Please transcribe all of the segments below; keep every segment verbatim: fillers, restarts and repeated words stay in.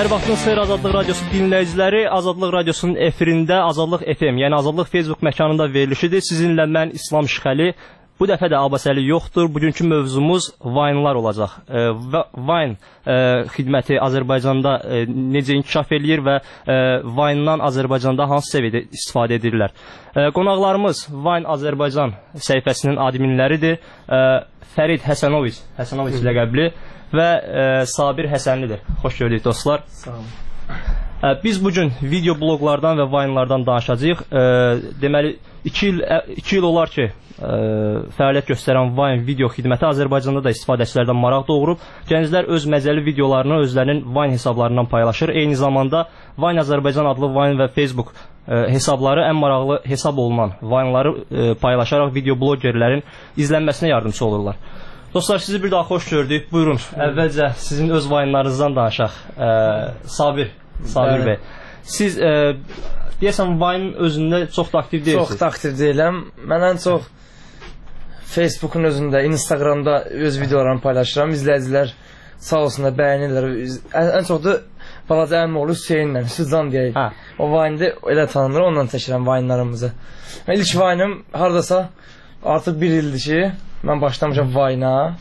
Hər vaxtınız xeyir Azadlıq Radiosu dinləyiciləri. Azadlıq Radiosunun efirində Azadlıq F M, yəni Azadlıq Facebook məkanında verilişidir. Sizinlə mən İslam Şıxəli. Bu dəfə də Abbasəli yoxdur. Bugünkü mövzumuz Vine-lar olacaq. E, Vine e, xidməti Azərbaycanda e, necə inkişaf eləyir və e, Vine-dan Azərbaycanda hansı səviyyədə istifadə edirlər? E, qonaqlarımız Vine Azərbaycan səhifəsinin adminləridir. E, Fərid Həsənoviç, Həsənoviç ləqəbli və e, Sabir Həsənlidir. Xoş gördük dostlar. Sağ olun. E, biz bugün video bloglardan və Vine-lardan danışacağıq. E, deməli, iki il, iki il olar ki, e, fəaliyyət göstərən Vine video xidməti Azərbaycanda da istifadəçilərdən maraq doğurub. Gənclər öz məzəli videolarını özlərinin Vine hesablarından paylaşır. Eyni zamanda Vine Azərbaycan adlı Vine və Facebook e, hesabları ən maraqlı hesab olunan Vine-ları e, paylaşaraq video blogerlərin izlənməsinə yardımcı olurlar. Dostlar, sizi bir daha xoş gördük. Buyurun, əvvəlcə sizin öz Vine-larınızdan danışaq. E, Sabir, Sabir bəy. Siz e, deyəsən Vine-in özündə çox da aktiv deyilsiniz. Çox da aktiv deyiləm. Mən ən çox Facebook'un özündə, Instagramda öz videolarımı paylaşıram. İzləyicilər sağ olsunlar, bəyənirlər. Ən, ən çox da balaca əmim oğlu Hüseynlə, Hüsuzcan deyək. Hə. O Vine-də elə tanınır, ondan çəkirəm Vine-larımızı. İlk Vine-ım haradasa artıq bir ildir ki, mən başlamışam Vine-a.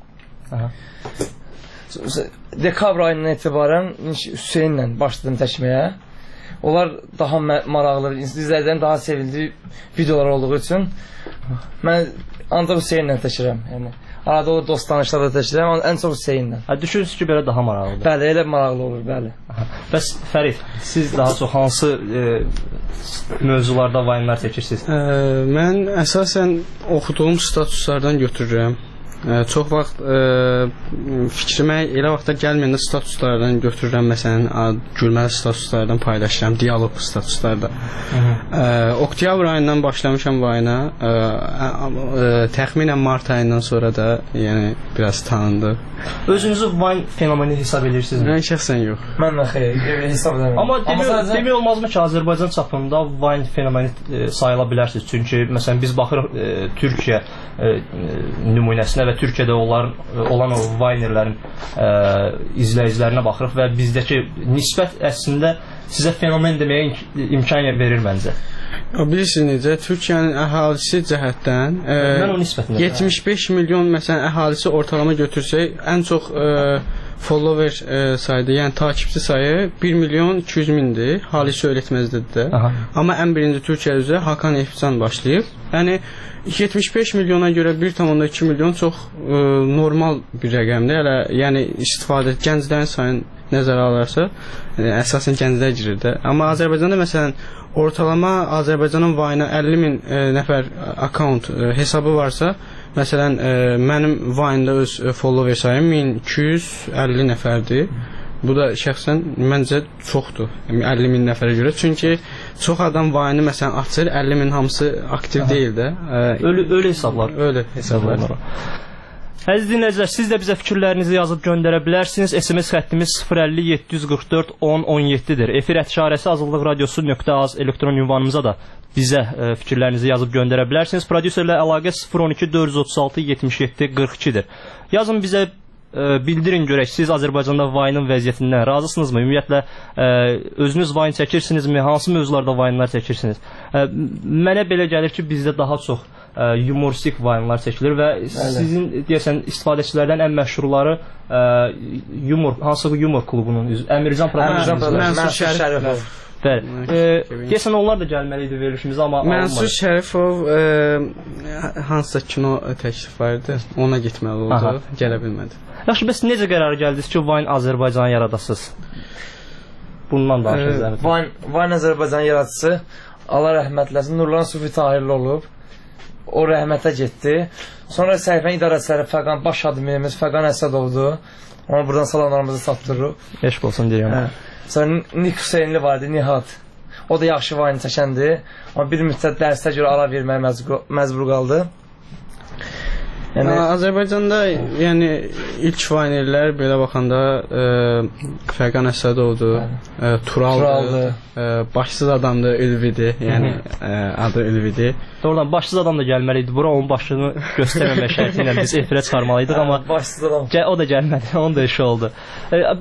Dekabr ayından etibarən Hüseynlə başladım çəkməyə. Onlar daha maraqlı, izləyicilərin daha sevildiyi videolar olduğu üçün mən ancaq Hüseynlə çəkirəm. Yəni arada olur dostlanışlarda çəkirəm, amma ən çox Hüseynlə. Hə, düşünürsünüz ki, belə daha maraqlıdır. Bəli, elə maraqlı olur, bəli. Bəs Fərid, siz daha çox hansı e, mövzularda Vine-lar çəkirsiniz? E, mən əsasən oxuduğum statuslardan götürürəm. E, çox vaxt e, fikrimə elə vaxtda gəlməyəndə statuslardan götürürəm. Məsələn, gülməli statuslardan paylaşıram, dialoq statuslarda. E, oktyabr ayından başlamışam Vine-a. E, e, təxminən mart ayından sonra da yəni biraz tanındı. Özünüzü Vine fenomeni hesab edirsiniz? Mən şəxsən yox. Mən də xeyr, hesab edəmirəm. Amma demək, Amma demək olmazmı ki, Azərbaycan çapında Vine fenomeni e, sayıla bilərsiniz? Çünki məsələn biz baxırıq e, Türkiyə e, nümunəsinə və Türkiyədə onların, olan o Vinerlərin e, izləyicilərinə baxırıq və bizdəki nisbət əslində sizə fenomen deməyə imkan verir məncə. Bilirsiniz necə, Türkiyənin əhalisi cəhətdən e, yetmiş beş milyon məsələn əhalisi ortalama götürsək, ən çox e, follower e, sayıdır, yəni takipçi sayı bir milyon iki yüz mindir, Halis Öyrətməzdir də. Amma ən birinci Türkiyə üzrə Hakan Efcan başlayıb. Yəni yetmiş beş milyona görə bir tam iki milyon çox e, normal bir rəqəmdir. Hələ yəni istifadə gənclərin sayını nəzərə alırsa, e, əsasən gənclər girir də. Amma Azərbaycanda məsələn ortalama Azərbaycanın Vine-a əlli min e, nəfər account e, hesabı varsa, məsələn e, mənim Vine-da öz e, follower sayım min iki yüz əlli nəfərdir. Bu da şəxsən məncə çoxdur, əlli min nəfərə görə. Çünki çox adam Vine-ı məsələn açır, əlli min hamısı aktiv Aha. deyil də. E, ölü, ölü hesablar. Ölü hesablar. Əziz dinləyicilər, siz də bizə fikirlərinizi yazıb göndərə bilərsiniz. S M S xəttimiz sıfır əlli yeddi yüz qırx dörd on on yeddidir. Efir ətişarəsi azadlıq radiosu nöqtə az elektron ünvanımıza da bizə e, fikirlərinizi yazıb göndərə bilərsiniz. Prodüserlə əlaqə sıfır on iki dörd yüz otuz altı yetmiş yeddi qırx ikidir. Yazın bizə e, bildirin görək, siz Azərbaycanda Vine-ın vəziyyətindən razısınızmı? Ümumiyyətlə e, özünüz Vine çəkirsinizmi? Hansı mövzularda Vine-lar çəkirsiniz? E, mənə belə gəlir ki, bizdə daha çox humoristik Vine-lar çəkilir və Bəli. Sizin deyəsən istifadəçilərdən ən məşhurları ə, humor, hansı humor klubunun üzvü Əmircan proqramı Mənsur Şərifov. Bəli. E, deyəsən onlar da gəlməli idi verilişimizə, amma Mənsur Şərifov e, hansısa kino təklif vardı, ona getməli oldu, Aha. gələ bilmədi. Yaxşı, bəs necə qərara gəldiniz ki, Vine Azərbaycanı yaradasınız? Bundan danışırız. Vine, Vine Azərbaycan yaradıcısı Allah rəhmətləsin Nurlan Sufi Tahirli olub. O rəhmətə getdi. Sonra səhifənin idarəçiləri Fəqan, baş adminimiz Fəqan Əsədovdur. Ona buradan salamlarımızı çatdırırıq. Eşq olsun deyirəm. Hə. Sonra Nik Hüseynli vardı, Nihat. O da yaxşı Vine çəkəndir. Amma bir müddət dərsə görə ara verməyə məcbur, məcbur qaldı. Yəni, Azərbaycanda yəni ilk Vinerlər belə baxanda e, Fəqan Əsədovdur, e, Turaldır, e, başsız adamdır, Ülvidir, yəni e, adı Ülvidir. Doğrudan başsız adam da gəlməli idi bura, onun başını göstərməmək şərti ilə biz efirə çıxarmalıydıq, amma başsız adam. O da gəlmədi, onun da işi oldu. E,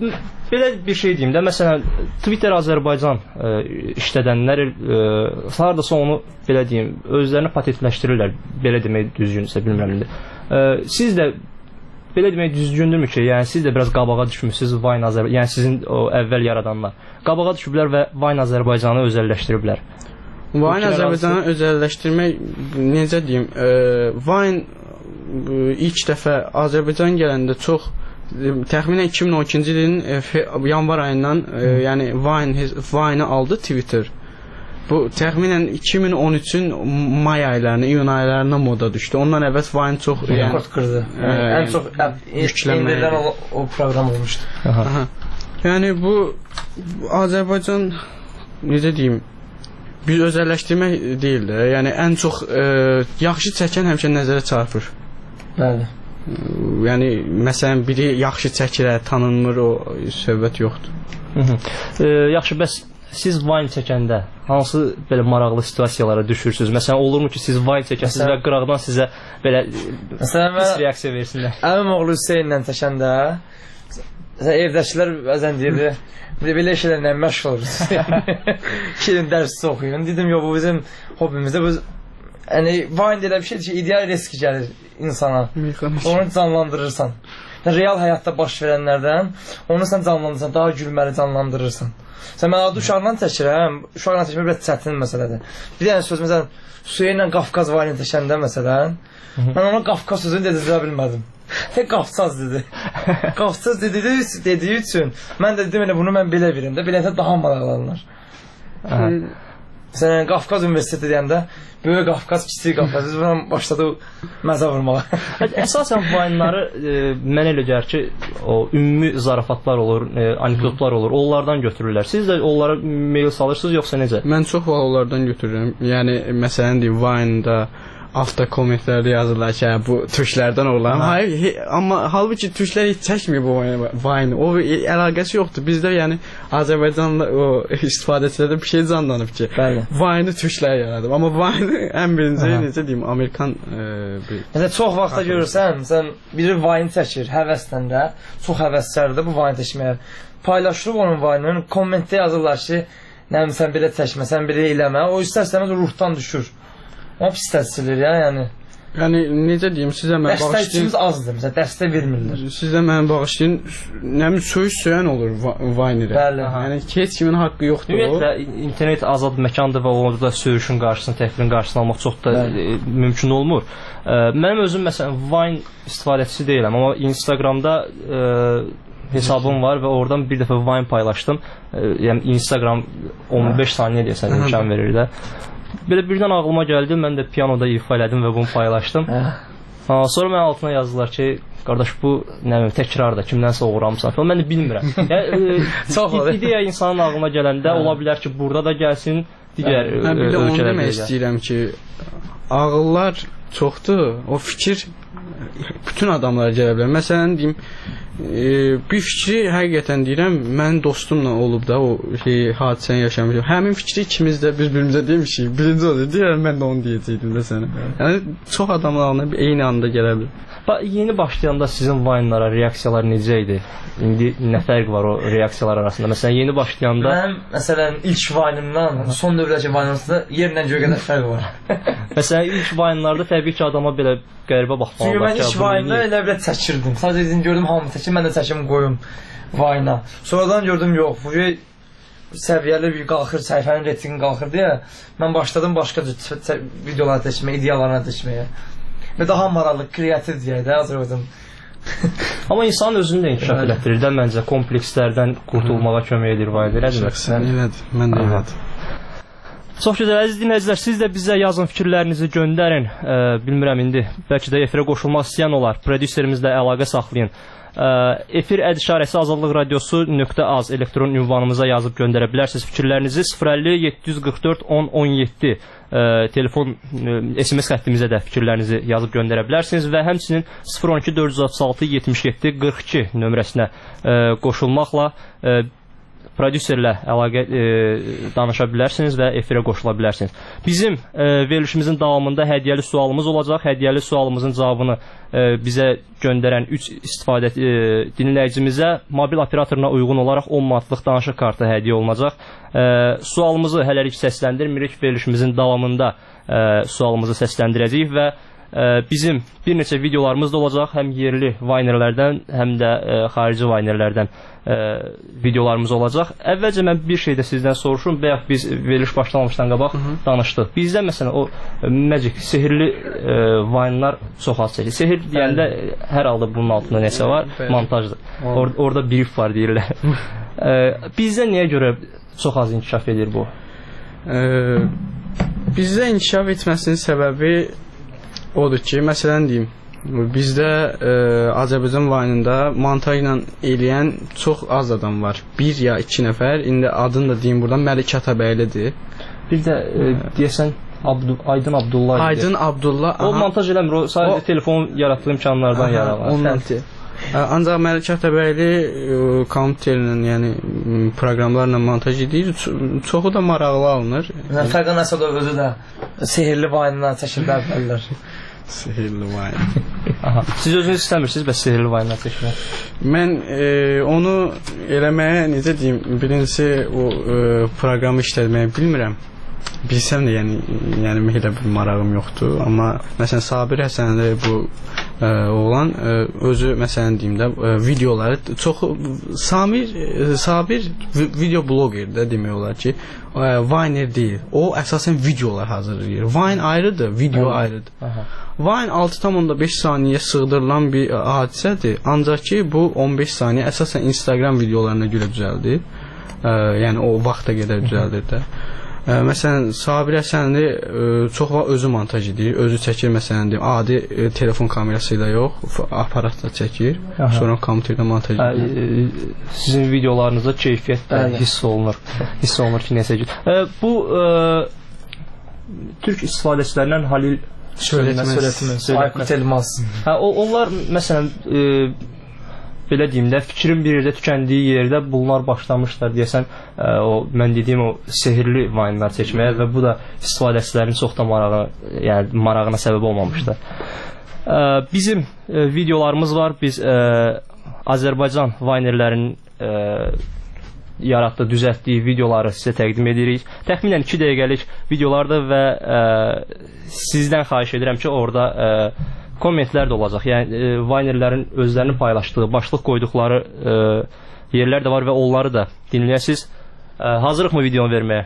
belə bir şey deyim də, məsələn, Twitter Azərbaycan ə, işlədənlər ə, hardasa onu belə deyim, özlərini patentləşdirirlər, belə demək düzgünsə, bilmirəm indi. Ə, siz də belə demək düzgündürmü ki, yəni siz də biraz qabağa düşmüsünüz Vine Azərbaycan, yəni sizin o əvvəl yaradanlar qabağa düşüblər və Vine Azərbaycanı özəlləşdiriblər. Vine Azərbaycanı özəlləşdirmək, necə deyim, ə, Vine ə, ilk dəfə Azərbaycan gələndə çox təxminən iki min on ikinci ilin yanvar ayından ə, yəni Vine Vine aldı Twitter. Bu təxminən iki min on üçün may aylarına, iyun aylarına moda düşdü. Ondan əvvəl Vine çox rekord qırdı. Ən çox yüklənmələr o, o proqram olmuşdu. Aha. Aha. Yəni bu Azərbaycan necə deyim, bir özəlləşdirmək deyil də. Yəni ən çox ə, yaxşı çəkən həmişə nəzərə çarpır. Bəli. Yəni məsələn biri yaxşı çəkir, tanınmır, o söhbət yoxdur. Hı -hı. E, yaxşı, bəs siz Vine çəkəndə hansı belə maraqlı situasiyalara düşürsünüz? Məsələn, olurmu ki, siz Vine çəkəsiniz və qıraqdan sizə belə pis reaksiya versinlər? Əmim oğlu Hüseynlə çəkəndə evdəkilər bəzən deyirdi, belə şeylərlə məşğul oluruz. Şirin dərsi oxuyun. Dedim, yox, bu bizim hobimizdə. Yəni, Vine deyilən bir şeydir ki, ideal riski gəlir insana. Onu canlandırırsan. Real həyatda baş verənlərdən onu sən canlandırırsan, daha gülməli canlandırırsan. Sən mən adı uşaqla çəkirəm, uşaqla çəkmək biraz çətin məsələdir. Bir dənə söz, məsələn, Hüseynlə Qafqaz Vine çəkəndə, məsələn, mən ona Qafqaz sözünü dedirə bilmədim. Tek Qafqaz dedi. Qafqaz dediyi, dediyi üçün mən də dedim, bunu mən belə verim də, beləcə daha maraqlanırlar. Məsələn, Qafqaz Universiteti deyəndə, böyük Qafqaz, kiçik Qafqaz, biz buradan başladı məzə vurmağa. Əsasən Vine-ları e, mənə elə gəlir ki, o ümumi zarafatlar olur, e, anekdotlar olur, onlardan götürürlər. Siz də onlara mail salırsınız, yoxsa necə? Mən çox vaxt onlardan götürürüm. Yəni, məsələn deyim, Vine-da altta kommentlərdə yazırlar ki, bu türklərdən olan. Hayır, amma halbuki türklər heç çəkmir bu Vine. O əlaqəsi yoxdur. Bizdə yəni Azərbaycanla o istifadəçilərdə bir şey canlanıb ki, Vine-ı türklər yaradıb. Amma Vine ən birinci necə deyim, Amerikan e, bir... Məsələn, çox vaxtda görürsən, sən biri Vine çəkir, həvəsdən də, çox həvəslərdir bu Vine çəkməyə. Paylaşılıb onun Vine-ın, kommentdə yazırlar ki, nəyəm sən belə çəkmə, sən belə eləmə, o istər-istəməz ruhdan düşür. O pis təsirlir ya, yəni. Yəni, necə deyim, sizə mən bağışlayın... Dəstəkçimiz azdır, məsələn, dəstək vermirlər. Sizə mən bağışlayın, nəmin söyüş söyən olur Vine-də. Bəli. Yəni, heç kimin haqqı yoxdur o. Ümumiyyətlə, internet azad məkandır və orada söyüşün qarşısını, təhqilin qarşısını almaq çox da e, mümkün olmur. E, mənim özüm, məsələn, Vine istifadəçisi deyiləm, amma Instagramda e, hesabım var və oradan bir dəfə Vine paylaşdım. E, yəni, Instagram on beş saniyə deyəsən imkan verir də. Belə birdən ağlıma gəldi, mən də piyanoda ifa elədim və bunu paylaşdım. Ha, sonra mən altına yazdılar ki, qardaş, bu nə bilim, təkrarda kimdənsə uğramısan falan. Mən də bilmirəm. Yəni, e, ideya insanın ağlına gələndə ola bilər ki, burada da gəlsin, digər ölkələrdə. Mən bir də onu demək istəyirəm ki, ağıllar çoxdur, o fikir bütün adamlara gələ bilər. Məsələn, deyim, e, bir fikri həqiqətən deyirəm, mənim dostumla olub da o şey, hadisəni yaşamışım. Həmin fikri ikimiz də bir-birimizə demişik. Birinci olur, deyirəm, mən də onu deyəcəkdim də sənə. Yəni, çox adamın ağlına eyni anda gələ bilər. Yeni başlayanda sizin Vine-lara reaksiyalar necə idi? İndi nə fərq var o reaksiyalar arasında? Məsələn, yeni başlayanda... Mən, məsələn, ilk Vine-imdan, son dövrədəki Vine-imdan yerlə göyə qədər fərq var. Məsələn, ilk Vine-larda təbii ki, adama belə qəribə baxmalı. Çünki mən ilk Vine-da elə belə çəkirdim. Sadəcə dedim, gördüm, hamı çəkir, mən də çəkim qoyum Vine-a. Sonradan gördüm, yox, bu səviyyəli bir qalxır, səhifənin reytingi qalxır deyə mən başladım başqa videolar təşməyə, ideyalarına təşməyə. Və daha maraqlı, kreativ deyək də, Azərbaycan. Amma insanın özünü də inkişaf elətdirir də, məncə, komplekslərdən qurtulmağa kömək edir, vayədir, elədir? Şəxsən elədir, mən də elədir. Çox gözəl, əziz dinləyicilər, siz də bizə yazın fikirlərinizi göndərin. E, bilmirəm, indi bəlkə də efirə qoşulmaq istəyən olar, prodüserimizlə əlaqə saxlayın. Efir əd işarəsi azadlıq radiosu nöqtə az elektron ünvanımıza yazıb göndərə bilərsiniz fikirlərinizi. sıfır əlli yeddi yüz qırx dörd on on yeddi e, telefon e, S M S xəttimizə də fikirlərinizi yazıb göndərə bilərsiniz və həmçinin sıfır on iki dörd yüz altmış altı yetmiş yeddi qırx iki nömrəsinə e, qoşulmaqla e, prodüserlə əlaqə e, danışa bilərsiniz və efirə qoşula bilərsiniz. Bizim e, verilişimizin davamında hədiyyəli sualımız olacaq. Hədiyyəli sualımızın cavabını e, bizə göndərən üç istifadə e, dinləyicimizə mobil operatoruna uyğun olaraq on manatlıq danışıq kartı hədiyyə olunacaq. E, sualımızı hələlik səsləndirmirik. Verilişimizin davamında e, sualımızı səsləndirəcəyik və bizim bir neçə videolarımız da olacaq, həm yerli Vaynerlərdən, həm də ə, xarici Vaynerlərdən ə, videolarımız olacaq. Əvvəlcə mən bir şey də sizdən soruşum, bayaq biz veriliş başlamamışdan qabaq Hı -hı. danışdıq. Bizdə məsələn o magic, sehirli ə, Vaynelar çox az çəkilir. Sehir deyəndə hər halda bunun altında nəsə var, montajdır. Or orada brief var deyirlər. ə, bizdə niyə görə çox az inkişaf edir bu? Ə, bizdə inkişaf etməsinin səbəbi odur ki, məsələn deyim, bizdə e, Azərbaycan Vayne'ında montajla eləyən çox az adam var. Bir ya iki nəfər, indi adını da deyim buradan, Məlik Atabəylidir. Bir də e, deyəsən Abdu, Aydın Abdullah. Aydın Abdullah. O aha. montaj eləmir, o sadəcə o, telefon yaratdığı imkanlardan yaralanır. Ondan. Ancaq Məlik Atabəyli e, kompüterlə, yəni proqramlarla montaj edir, çoxu da maraqlı alınır. Fərqan Əsədov özü də sehirli Vayne'dan çəkildi əvvəllər. Sehirli Vayne. Aha. Siz özünüz istəmirsiniz bəs sehirli Vayne'dan çəkmək? Mən e, onu eləməyə necə deyim, birincisi o e, proqramı işlətməyi bilmirəm. Bilsəm də yəni yəni elə bir marağım yoxdur, amma məsələn Sabir Həsənli bu ə, oğlan ə, özü məsələn deyim də ə, videoları çox Samir ə, Sabir video bloqer də demək olar ki, ə, Vayner deyil. O əsasən videolar hazırlayır. Vayne ayrıdır, video Aha. ayrıdır. Aha. Vayne altı tam beş saniyə sığdırılan bir hadisədir. Ancaq ki bu on beş saniyə əsasən Instagram videolarına görə düzəldir. Ə, yəni o vaxta qədər düzəldir də. Ə, məsələn, Sabir Həsənli ə, çox vaxt özü montaj edir, özü çəkir, məsələn, deyim, adi ə, telefon kamerası ilə yox, aparatla çəkir, Aha. sonra kompüterdə montaj edir. Sizin videolarınızda keyfiyyət də hiss olunur, hiss olunur ki, nəsə ki. Ə, bu ə, türk istifadəçilərindən Halil Söylətməz, Aykut Elmas. Hə, onlar, məsələn, ə, belə deyim də, fikrin bir yerdə tükəndiyi yerdə bunlar başlamışlar deyəsən, ə, o mən dediyim o sehirli Vayne'lar çəkməyə və bu da istifadəçilərin çox da marağı, yəni marağına səbəb olmamışdı. Ə, bizim ə, videolarımız var. Biz ə, Azərbaycan Vaynerlərinin ə, yaratdığı, düzəltdiyi videoları sizə təqdim edirik. Təxminən iki dəqiqəlik videolardır və ə, sizdən xahiş edirəm ki, orada ə, kommentlər də olacaq. Yəni e, Vaynerlərin özlərini paylaşdığı, başlıq qoyduqları e, yerlər də var və onları da dinləyəsiniz. E, hazırlıqmı videonu verməyə?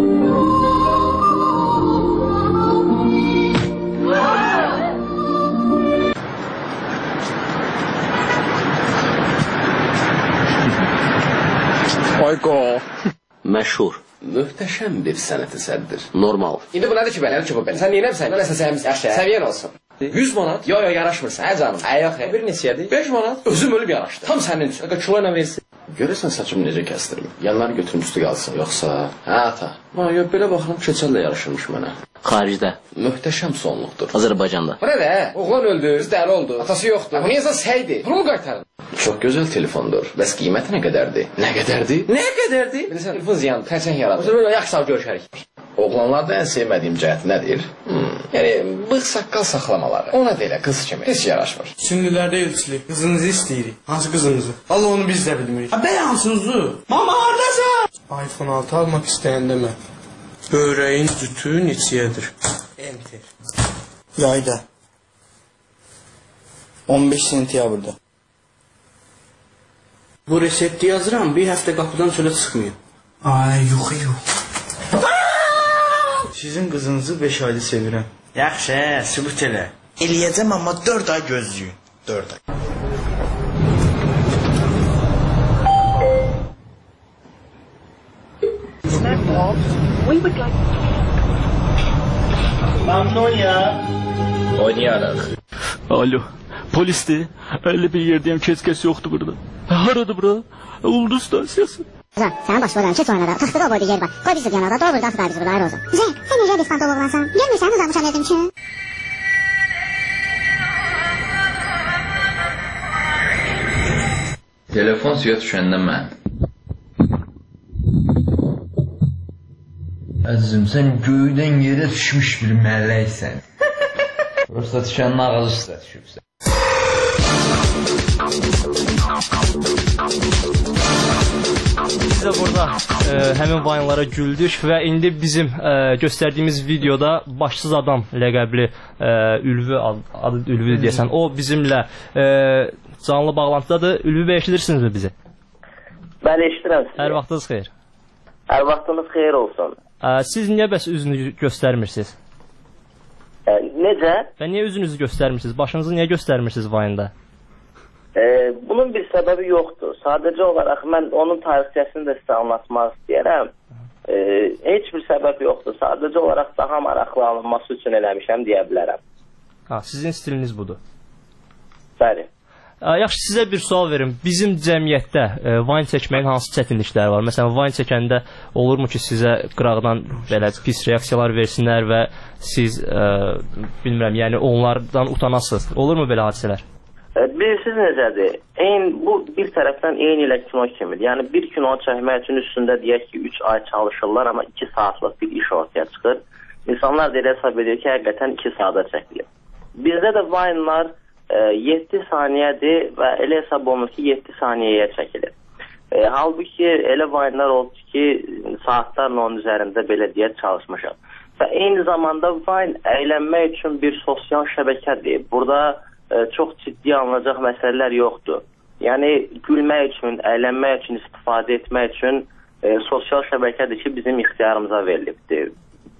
Ayqo. Məşhur. Möhtəşəm bir sənət əsəridir. Normal. İndi bu nədir ki, belə, ki bu belə? Sən neynəmsən? Nəsə səviyyən olsun. yüz manat? Yo yo yaraşmırsan, hə canım. Hə yox, bir neçədir? beş manat. Özüm ölüb yaraşdı. Tam sənin üçün. Kilo ilə versin. Görəsən saçımı necə kəsdirim? Yanları götürüm üstü qalsın, yoxsa? Hə ata. Ha, yo belə baxıram keçəllə yaraşırmış mənə. Xaricdə. Möhtəşəm sonluqdur. Azərbaycanda. Bu nə də? Oğlan öldü, qız dəli oldu. Atası yoxdur. Bu niyəsə səydi. Bunu mu qaytarın? Çox gözəl telefondur. Bəs qiyməti nə qədərdir? Nə qədərdir? Nə qədərdir? Bilirsən, telefon ziyandır, xərçəng yaradır. O zaman yaxşı sağ görüşərik. Oğlanlarda ən sevmədiyim cəhət nədir? Hmm. Yəni, bığ saqqal saxlamaları. Ona da elə qız kimi. Heç yaraşmır. Sünnülərdə elçilik. Qızınızı istəyirik. Hansı qızınızı? Allah onu biz də bilmirik. Ha, bəy hansınızı? Mama, haradasın? iPhone altı almaq istəyəndə mən. Böreğin cütü neçəyədir? Enter. Yayda. on beş sentyabrda. Bu resepti yazıram, bir həftə qapıdan çölə çıxmayın. Ay, yox, yox. Sizin qızınızı beş ayda sevirəm. Yaxşı, sübut elə. Eləyəcəm, amma dörd ay gözləyin. dörd ay. Mamnonya. Oynayarıq. Alo, polisdir. elli bir yerdəyəm, keç-keç yoxdur burada. Haradır bura? Ulduz stansiyası. Zan, sənin başı oradan keç oynada. Taxtada o boyda yer var. Qoy bizi yanada, doğru da bizi burada ayrı olsun. Zən, sən necə diskanta oğlansan? Gelmirsən, uzanmışam dedim ki. Telefon suya düşəndə mən Əzizim, sən göydən yerə düşmüş bir mələksən. Yoxsa düşənin ağzı üstə düşübsən. Biz də burada e, həmin vayınlara güldük və indi bizim e, göstərdiyimiz videoda başsız adam ləqəbli e, Ülvü adı Ülvü deyəsən, o bizimlə e, canlı bağlantıdadır. Ülvü bəy, eşidirsinizmi bizi? Bəli, eşidirəm sizi. Hər vaxtınız xeyir. Hər vaxtınız xeyir olsun. E, siz niyə bəs üzünüzü göstərmirsiniz? E, necə? Və niyə üzünüzü göstərmirsiniz? Başınızı niyə göstərmirsiniz vayında? Ee, bunun bir səbəbi yoxdur. Sadəcə olaraq mən onun tarixçəsini də sizə anlatmaq istəyirəm. Ee, heç bir səbəb yoxdur. Sadəcə olaraq daha maraqlı alınması üçün eləmişəm deyə bilərəm. Ha, sizin stiliniz budur. Bəli. Ə, yaxşı, sizə bir sual verim. Bizim cəmiyyətdə e, vayn çəkməyin hansı çətinlikləri var? Məsələn, vayn çəkəndə olurmu ki, sizə qıraqdan belə pis reaksiyalar versinlər və siz, e, bilmirəm, yəni onlardan utanasınız? Olurmu belə hadisələr? Bilirsiniz necədir? Eyni, bu bir tərəfdən eyni ilə kino kimidir. Yəni bir kino çəkmək üçün üstündə deyək ki, üç ay çalışırlar, amma iki saatlıq bir iş ortaya çıxır. İnsanlar da elə hesab edir ki, həqiqətən iki saata çəkilir. Bizdə də vaynlar e, yeddi saniyədir və elə hesab olunur ki, yeddi saniyəyə çəkilir. E, halbuki elə vaynlar oldu ki, saatlarla onun üzərində belə deyə çalışmışam. Və eyni zamanda vayn əylənmək üçün bir sosial şəbəkədir. Burada çox ciddi alınacaq məsələlər yoxdur. Yəni, gülmək üçün, əylənmək üçün, istifadə etmək üçün e, sosial şəbəkədir ki, bizim ixtiyarımıza verilibdir.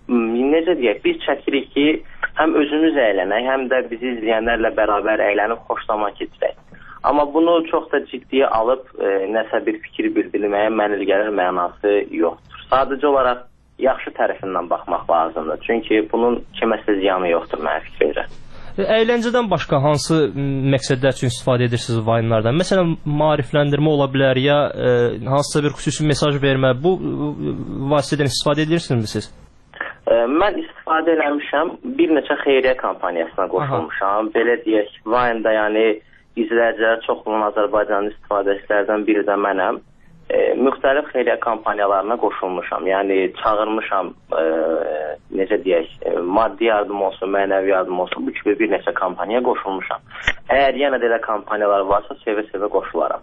Necə deyək, biz çəkirik ki, həm özümüz əylənək, həm də bizi izləyənlərlə bərabər əylənib xoşlama keçirək. Amma bunu çox da ciddiyə alıb, e, nəsə bir fikir bildirməyə mənil gəlir mənası yoxdur. Sadəcə olaraq yaxşı tərəfindən baxmaq lazımdır. Çünki bunun kiməsə ziyanı yoxdur mənə fikrincə. Əyləncədən başqa hansı məqsədlər üçün istifadə edirsiniz vayınlardan? Məsələn, maarifləndirmə ola bilər ya e, hansısa bir xüsusi mesaj vermə. Bu vasitədən istifadə edirsinizmi siz? E, mən istifadə eləmişəm. Bir neçə xeyriyyə kampaniyasına qoşulmuşam. Aha. Belə deyək, vayında yəni izləyicilər çoxluğun Azərbaycanın istifadəçilərdən biri də mənəm. E, müxtəlif xeyriyyə kampaniyalarına qoşulmuşam. Yəni çağırmışam, e, necə deyək, e, maddi yardım olsun, mənəvi yardım olsun, bu kimi bir neçə kampaniyaya qoşulmuşam. Əgər yenə də elə kampaniyalar varsa, sevə-sevə qoşularam.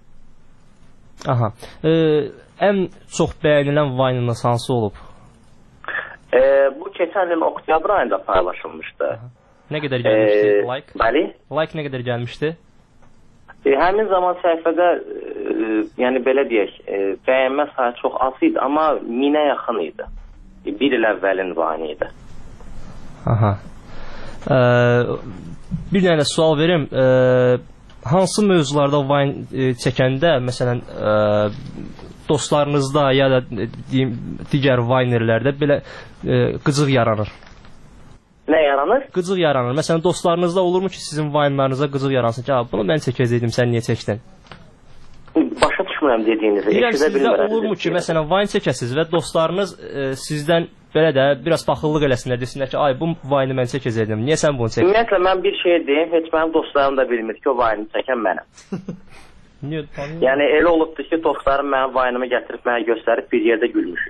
Aha. E, ən çox bəyənilən vaynınız hansı olub? E, bu keçən il oktyabr ayında paylaşılmışdı. Aha. Nə qədər gəlmişdi? E, like? Bəli. Like nə qədər gəlmişdi? E, həmin zaman səhifədə e, yəni belə deyək, e, bəyənmə sayı çox az idi, amma minə yaxın idi. E, bir il əvvəlin vayını idi. Aha. E, bir dənə də sual verim. E, hansı mövzularda vayn e, çəkəndə, məsələn, e, dostlarınızda ya da e, deyim, digər vaynerlərdə belə e, qıcıq yaranır? Nə yaranır? Qıcıq yaranır. Məsələn, dostlarınızda olurmu ki, sizin vaynlarınıza qıcıq yaransın ki, bunu mən çəkəcəydim, sən niyə çəkdin? Başa düşmürəm dediyinizi. Deyirəm, sizdə olurmu ki, məsələn, vayn çəkəsiniz və dostlarınız e, sizdən belə də biraz paxıllıq eləsinlər, desinlər ki, ay, bu vayını mən çəkəcəydim, niyə sən bunu çəkdin? Ümumiyyətlə, mən bir şey deyim, heç mənim dostlarım da bilmir ki, o vayını çəkən mənəm. Niyə? Yəni, elə olubdur ki, dostlarım mənim vayınımı gətirib mənə göstərib bir yerdə gülmüşük.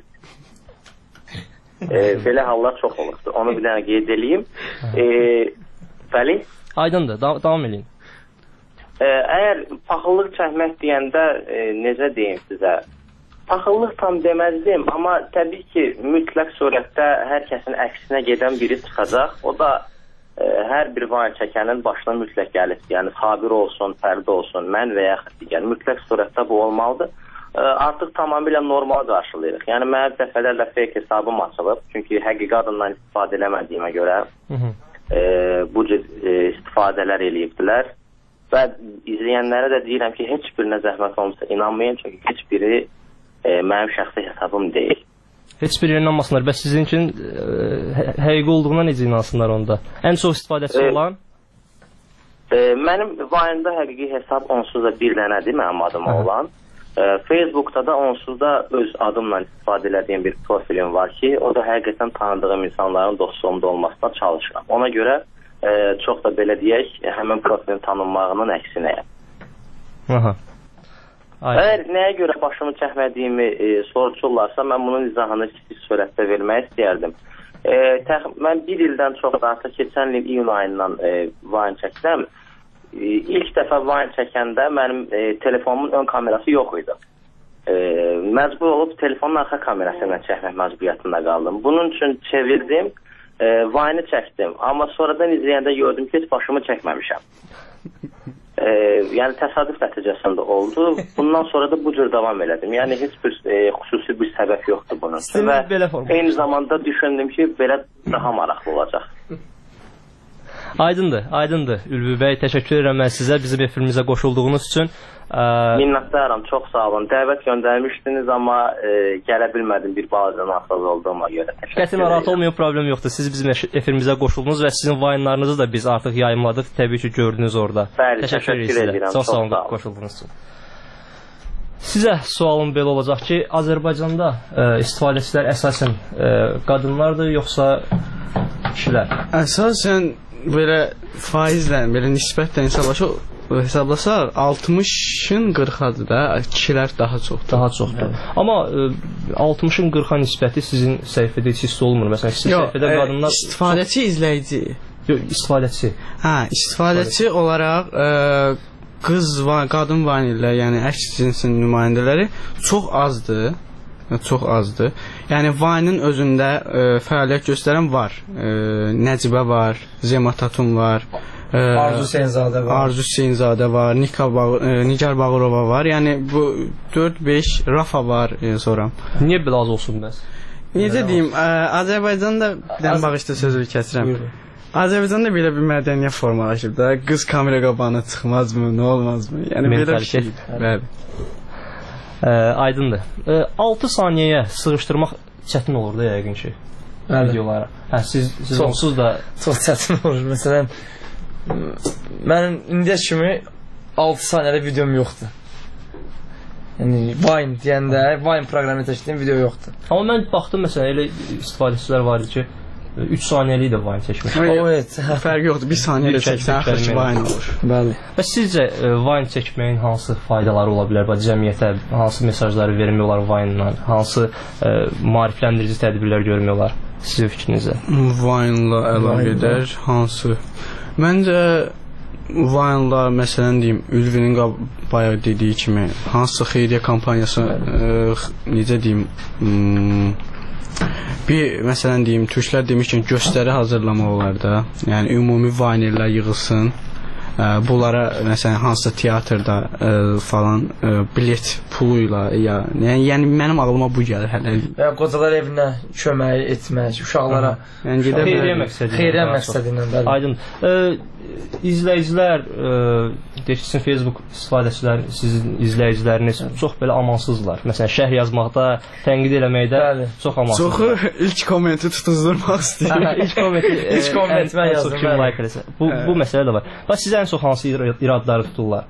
E, belə hallar çox olubdur. Onu bir dənə qeyd edeyim. E, bəli? Aydındır, da davam edin. E, əgər paxıllıq çəkmək deyəndə e, necə deyim sizə? Paxıllıq tam deməzdim, amma təbii ki, mütləq surətdə hər kəsin əksinə gedən biri çıxacaq. O da e, hər bir vayn çəkənin başına mütləq gəlir. Yəni, Sabir olsun, Fərdi olsun, mən və yaxud digər. Mütləq surətdə bu olmalıdır. Artıq tamamilə normal qarşılayırıq. Yəni, mənə dəfələrlə fake hesabım açılıb. Çünki həqiqi adından istifadə eləmədiyimə görə hı -hı. E, bu cür e, istifadələr eləyibdilər. Və izləyənlərə də deyirəm ki, heç birinə zəhmət olmasa inanmayın. Çünki heç biri e, mənim şəxsi hesabım deyil. Heç biri inanmasınlar. Bəs sizin üçün e, həqiqi olduğuna necə inansınlar onda? Ən çox istifadəçi e, olan? E, mənim vayında həqiqi hesab onsuz da bir dənədir mənim adım Aha. olan. Facebookda da onsuz da öz adımla istifadə edəcəyim bir profilim var ki, o da həqiqətən tanıdığım insanların dostluğumda olmasına çalışıram. Ona görə e, çox da belə deyək, həmin profilin tanınmağının əksinəyəm. Aha. Əgər nəyə görə başımı çəkmədiyimi e, soruşurlarsa, mən bunun izahını kiçik sürətdə vermək istəyərdim. E, təx mən bir ildən çox da artıq keçən il iyun ayından e, Vine çəkdim. E, ilk dəfə Vine çəkəndə mənim e, telefonumun ön kamerası yox idi. E, məcbur olub telefonun arxa kamerası ilə çəkmək məcburiyyətində qaldım. Bunun üçün çevirdim, e, Vine'ı çəkdim. Amma sonradan izləyəndə gördüm ki, heç başımı çəkməmişəm. E, yəni təsadüf nəticəsində oldu. Bundan sonra da bu cür davam elədim. Yəni heç bir e, xüsusi bir səbəb yoxdur bunun üçün. Və eyni zamanda düşündüm ki, belə daha maraqlı olacaq. Aydındır, aydındır. Ülvi bəy, təşəkkür edirəm mən sizə bizim efirimizə qoşulduğunuz üçün. Ə... Minnətdaram, çox sağ olun. Dəvət göndərmişdiniz, amma e, gələ bilmədim bir balaca nasıl olduğuma görə. Qəti narahat olmayan, problem yoxdur. Siz bizim efirimizə qoşuldunuz və sizin Vine'larınızı da biz artıq yayımladıq. Təbii ki, gördünüz orada. Bəli, təşəkkür, təşəkkür edirəm. Çox sağ olun, qoşulduğunuz üçün. Sizə sualım belə olacaq ki, Azərbaycanda ə, istifadəçilər əsasən ə, qadınlardır, yoxsa kişilər? Əsasən belə faizlə, belə nisbətlə hesablaşır. Hesablasaq altmışın qırxadır da, kişilər daha çoxdur. Daha çoxdur. Hə. Amma e, altmışın qırxa nisbəti sizin səhifədə heç hiss olmur. Məsələn, sizin Yox, səhifədə qadınlar... E, istifadəçi, izləyici. Yox, istifadəçi. Hə, istifadəçi olaraq e, qız və qadın vanillə, yəni əks cinsin nümayəndələri çox azdır. Çox azdır. Yəni Vine'ın özündə e, fəaliyyət göstərən var. E, Nəcibə var, Zema Tatun var. E, Arzu Hüseynzadə var. Arzu Hüseynzadə var, Nika Bağ e, Nigar Bağırova var. Yəni bu dörd beş Rafa var e, sonra. Niyə belə az olsun bəs? Necə deyim, ə, Azərbaycanda bir dənə bağışda sözü kəsirəm. Azərbaycanda belə bir mədəniyyət formalaşıb da, qız kamera qabağına çıxmazmı, nə olmazmı? Yəni belə bir şey. Bəli. Ə, aydındır. Ə, altı saniyəyə sığışdırmaq çətin olur da yəqin ki. Bəli. Videolara. Hə, siz siz çox, onsuz da çox çətin olur. Məsələn, mənim indiyə kimi altı saniyəlik videom yoxdur. Yəni Vine deyəndə, Vine proqramını təşkil video yoxdur. Amma mən baxdım məsələn elə istifadəçilər var idi ki, üç saniyəlik də Vine çəkmiş. O, evet. Fərqi yoxdur. bir saniyə də çəksən axırıncı Vine olur. Bəli. Və sizcə Vine çəkməyin hansı faydaları ola bilər? Bax, cəmiyyətə hansı mesajları vermək olar Vine-la? Hansı ə, maarifləndirici tədbirlər görmək olar sizin fikrinizə? Vine-la əlaqədar hansı? Məncə Vine-la məsələn deyim, Ülvinin bayaq dediyi kimi hansı xeyriyyə kampaniyası ə, necə deyim, ım, bir məsələn deyim, türklər demişkən göstəri hazırlamaq olar da. Yəni ümumi Vinerlər yığılsın. Ə, bunlara məsələn hansısa teatrda ə, falan ə, bilet pulu ilə ya yəni, yəni mənim ağlıma bu gəlir hələ. Və qocalar evinə kömək etmək, uşaqlara. Yəni gedə xeyriyyə məqsədi. Xeyriyyə məqsədi ilə bəli. Aydın. Ə, izləyicilər, deyək ki, sizin Facebook istifadəçilər, sizin izləyiciləriniz çox belə amansızlar. Məsələn, şərh yazmaqda, tənqid eləməkdə bəli, çox amansızlar. Çoxu ilk kommenti tutuzdurmaq istəyir. Hə, ilk kommenti, ilk kommenti mən yazdım. Kim like eləsə. Bu bu məsələ də var. Bax, sizə ən çox hansı iradları tuturlar?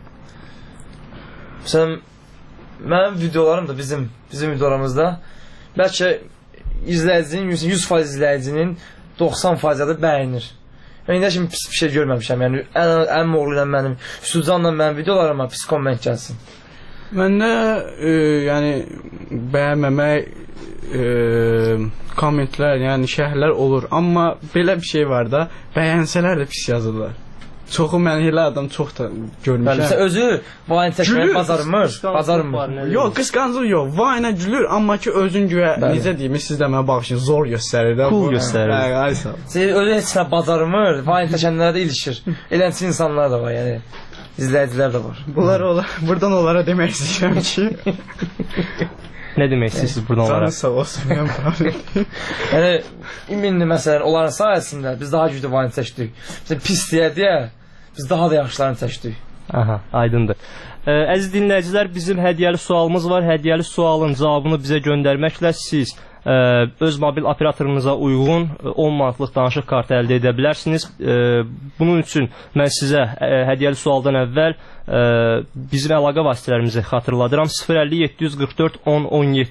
Məsələn, mənim videolarım da bizim bizim videolarımızda bəlkə izləyicinin yüz faiz izləyicinin doxsan faiz də bəyənir. Yəni nə kimi pis bir şey görməmişəm. Yəni ən ən məğrur ilə mənim Üstücanla mənim videolarıma pis komment gəlsin. Məndə e, yəni bəyənməmək e, kommentlər, yəni şərhlər olur, amma belə bir şey var da, bəyənsələr də pis yazırlar. Çoxu mən elə adam çox da görmüşəm. Bəli, özü Vine çəkməyi bacarmır, bacarmır. Yox, qısqanclıq yox. Vine gülür, amma ki özün güya necə deyim, siz də mənə baxışın zor göstərir də. Cool göstərir. Hə, ay sağ ol. Özü heç nə bacarmır, Vine çəkənlərə də ilişir. Elənçi insanlar da var, yəni izləyicilər də var. Bunlar ola, burdan onlara demək istəyirəm ki, nə demək istəyirsiniz buradan onlara? Canı sağ olsun, mən problem. Yəni indi məsələn onların sayəsində biz daha güclü Vine çəkdik. Məsələn pis deyə deyə biz daha da yaxşılarını çəkdik. Aha, aydındır. Ə, əziz dinləyicilər, bizim hədiyyəli sualımız var. Hədiyyəli sualın cavabını bizə göndərməklə siz ə, öz mobil operatorunuza uyğun on manatlıq danışıq kartı əldə edə bilərsiniz. Ə, bunun üçün mən sizə ə, hədiyyəli sualdan əvvəl ə, bizim əlaqə vasitələrimizi xatırladıram. sıfır əlli yeddi yüz qırx dörd on on yeddi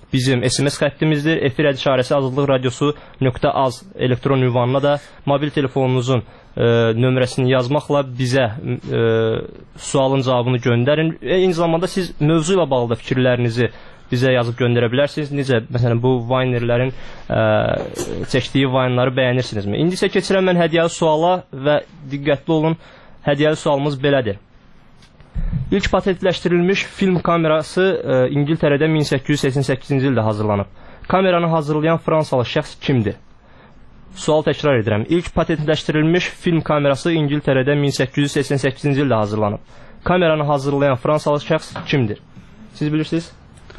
bizim S M S xəttimizdir. Efir işarəsi azadlıq radiosu nöqtə az elektron ünvanına da mobil telefonunuzun e, nömrəsini yazmaqla bizə e, sualın cavabını göndərin. Eyni zamanda siz mövzu ilə bağlı da fikirlərinizi bizə yazıb göndərə bilərsiniz. Necə, məsələn, bu Vaynerlərin ə, çəkdiyi Vaynerları bəyənirsinizmi? İndi isə keçirəm mən hədiyyəli suala və diqqətli olun, hədiyyəli sualımız belədir. İlk patentləşdirilmiş film kamerası ə, İngiltərədə min səkkiz yüz səksən səkkizinci ildə hazırlanıb. Kameranı hazırlayan Fransalı şəxs kimdir? Sual təkrar edirəm. İlk patentləşdirilmiş film kamerası İngiltərədə min səkkiz yüz səksən səkkizinci ildə hazırlanıb. Kameranı hazırlayan Fransalı şəxs kimdir? Siz bilirsiniz?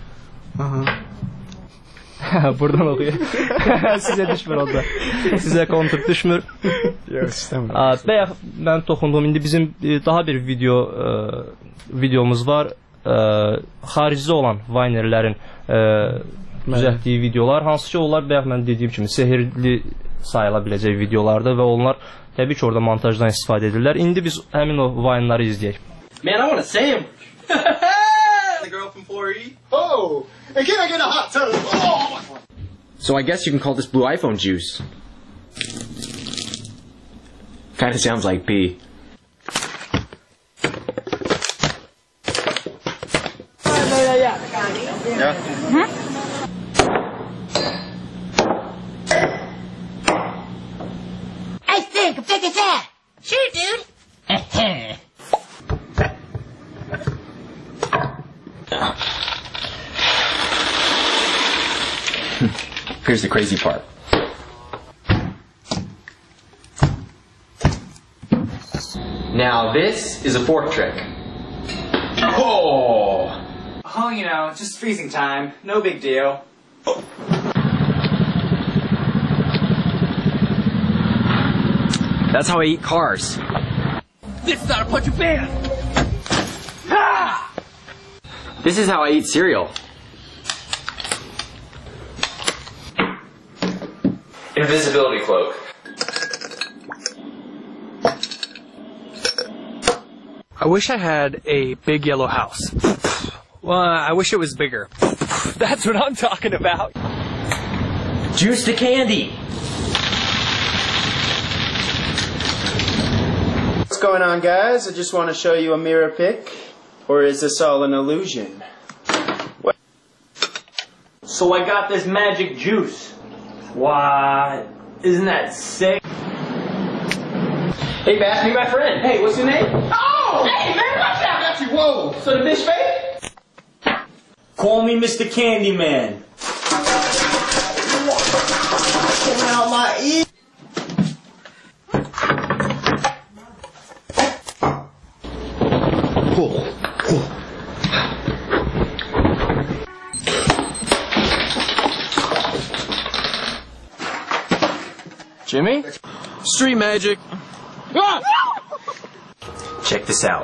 Aha. Buradan oxuyur. Sizə düşmür onda. Sizə kontur düşmür. Yox, istəmirəm. Bəyək mən toxundum. İndi bizim daha bir video ə, videomuz var. Ə, xaricdə olan Vaynerlərin düzəltdiyi videolar. Hansı ki, onlar bəyək mən dediyim kimi sehirli sayıla biləcək videolardır və onlar təbii ki, orada montajdan istifadə edirlər. İndi biz həmin o Vaynerləri izləyək. Man, I want to say him. The girl from four E. Oh, and can I get a hot tub? Oh. So I guess you can call this blue iPhone juice. Kind of sounds like pee. Yeah. Huh? I think fifty cent. Sure, dude. Here's the crazy part. Now this is a fork trick. Oh! Oh, you know, just freezing time. No big deal. Oh. That's how I eat cars. This is not a punch band. Ah! This is how I eat cereal. Invisibility cloak. I wish I had a big yellow house. Well, I wish it was bigger. That's what I'm talking about. Juice to candy. What's going on, guys? I just want to show you a mirror pic. Or is this all an illusion? What? So I got this magic juice. Why, isn't that sick? Hey, Bash, meet my friend. Hey, what's your name? Oh! Hey, man, watch out! Got you, whoa! So the bitch fake? Call me Mister Candyman. Get out my ear. Jimmy? Street magic. Check this out.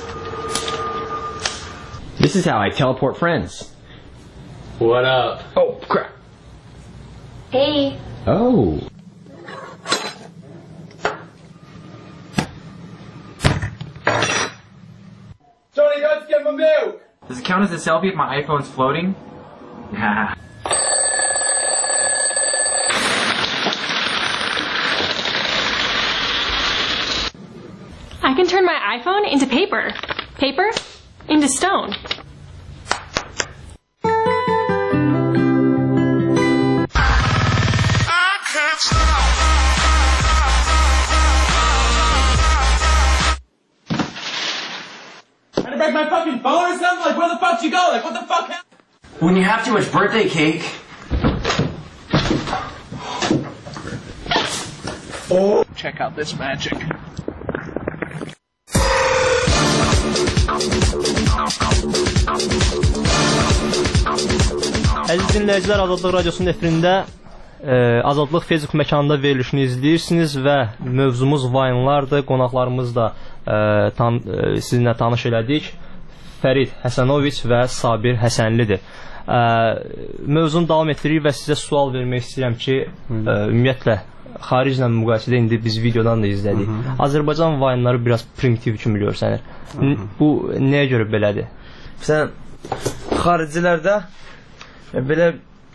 This is how I teleport friends. What up? Oh, crap. Hey. Oh. Johnny, go get my milk. Does it count as a selfie if my iPhone's floating? Nah. I can turn my iPhone into paper. Paper into stone. Trying to break my fucking phone or something? Like, where the fuck you go? Like, what the fuck happened? When you have too much birthday cake. Oh. Check out this magic. Əziz dinləyicilər, Azadlıq Radiosunun efirində e, Azadlıq Facebook məkanında verilişini izləyirsiniz və mövzumuz Vayne'lardır. Qonaqlarımız da e, tan e, sizinlə tanış elədik. Fərid Həsənoviç və Sabir Həsənlidir. E, mövzunu davam etdiririk və sizə sual vermək istəyirəm ki, e, ümumiyyətlə xariclə müqayisədə indi biz videodan da izlədik. Hı -hı. Azərbaycan Vayne'ları biraz primitiv kimi görsənir. Hı -hı. Bu nəyə görə belədir? Sən xaricilərdə belə